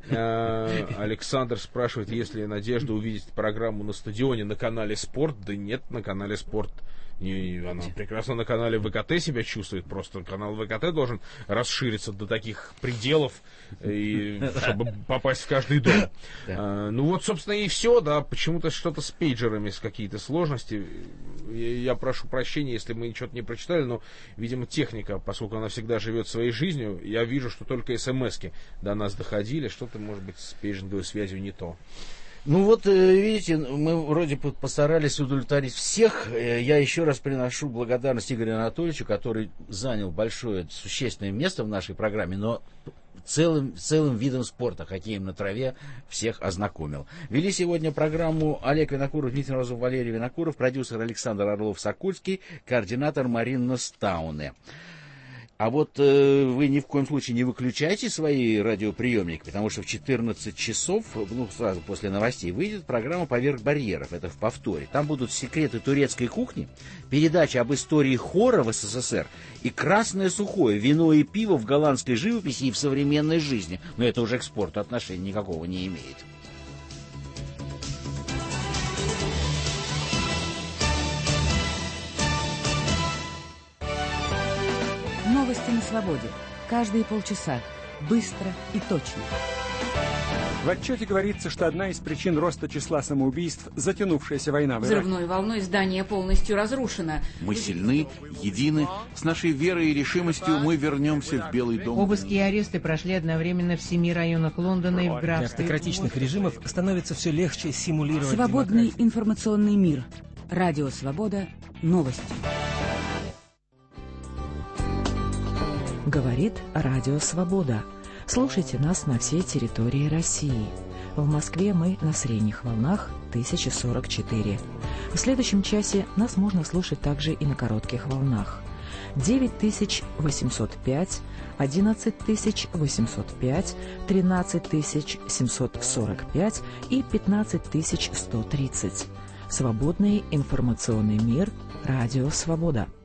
Александр спрашивает, есть ли надежда увидеть программу на стадионе на канале Спорт? Да нет, на канале Спорт. И она прекрасно на канале ВКТ себя чувствует. Просто канал ВКТ должен расшириться до таких пределов, и, чтобы попасть в каждый дом. Да. А, ну вот, собственно, и все, да. Почему-то что-то с пейджерами, с какие-то сложности. Я, я прошу прощения, если мы что-то не прочитали, но, видимо, техника, поскольку она всегда живет своей жизнью, я вижу, что только смс-ки до нас доходили. Что-то, может быть, с пейджинговой связью не то.
Ну вот, видите, мы вроде постарались удовлетворить всех. Я еще раз приношу благодарность Игорю Анатольевичу, который занял большое, существенное место в нашей программе, но целым, целым видом спорта, хоккеем на траве, всех ознакомил. Вели сегодня программу Олег Винокуров, Дмитрий Морозов, Валерий Винокуров, продюсер Александр Орлов-Сокольский, координатор Марина Стауне. А вот э, вы ни в коем случае не выключайте свои радиоприемники, потому что в четырнадцать часов, ну, сразу после новостей, выйдет программа «Поверх барьеров». Это в повторе. Там будут секреты турецкой кухни, передача об истории хора в СССР и красное сухое, вино и пиво в голландской живописи и в современной жизни. Но это уже к спорту отношения никакого не имеет.
Новости на свободе. Каждые полчаса. Быстро и точно.
В отчете говорится, что одна из причин роста числа самоубийств – затянувшаяся война в Ираке.
Взрывной волной здание полностью разрушено.
Мы сильны, едины. С нашей верой и решимостью мы вернемся в Белый дом.
Обыски и аресты прошли одновременно в семи районах Лондона и в графстве.
Для автократичных режимов становится все легче симулировать
Свободный
демократию.
информационный мир. Радио Свобода. Новости. Говорит Радио Свобода. Слушайте нас на всей территории России. В Москве мы на средних волнах тысяча сорок четыре. В следующем часе нас можно слушать также и на коротких волнах. девять тысяч восемьсот пять, одиннадцать тысяч восемьсот пять, тринадцать тысяч семьсот сорок пять и пятнадцать тысяч сто тридцать. Свободный информационный мир. Радио Свобода.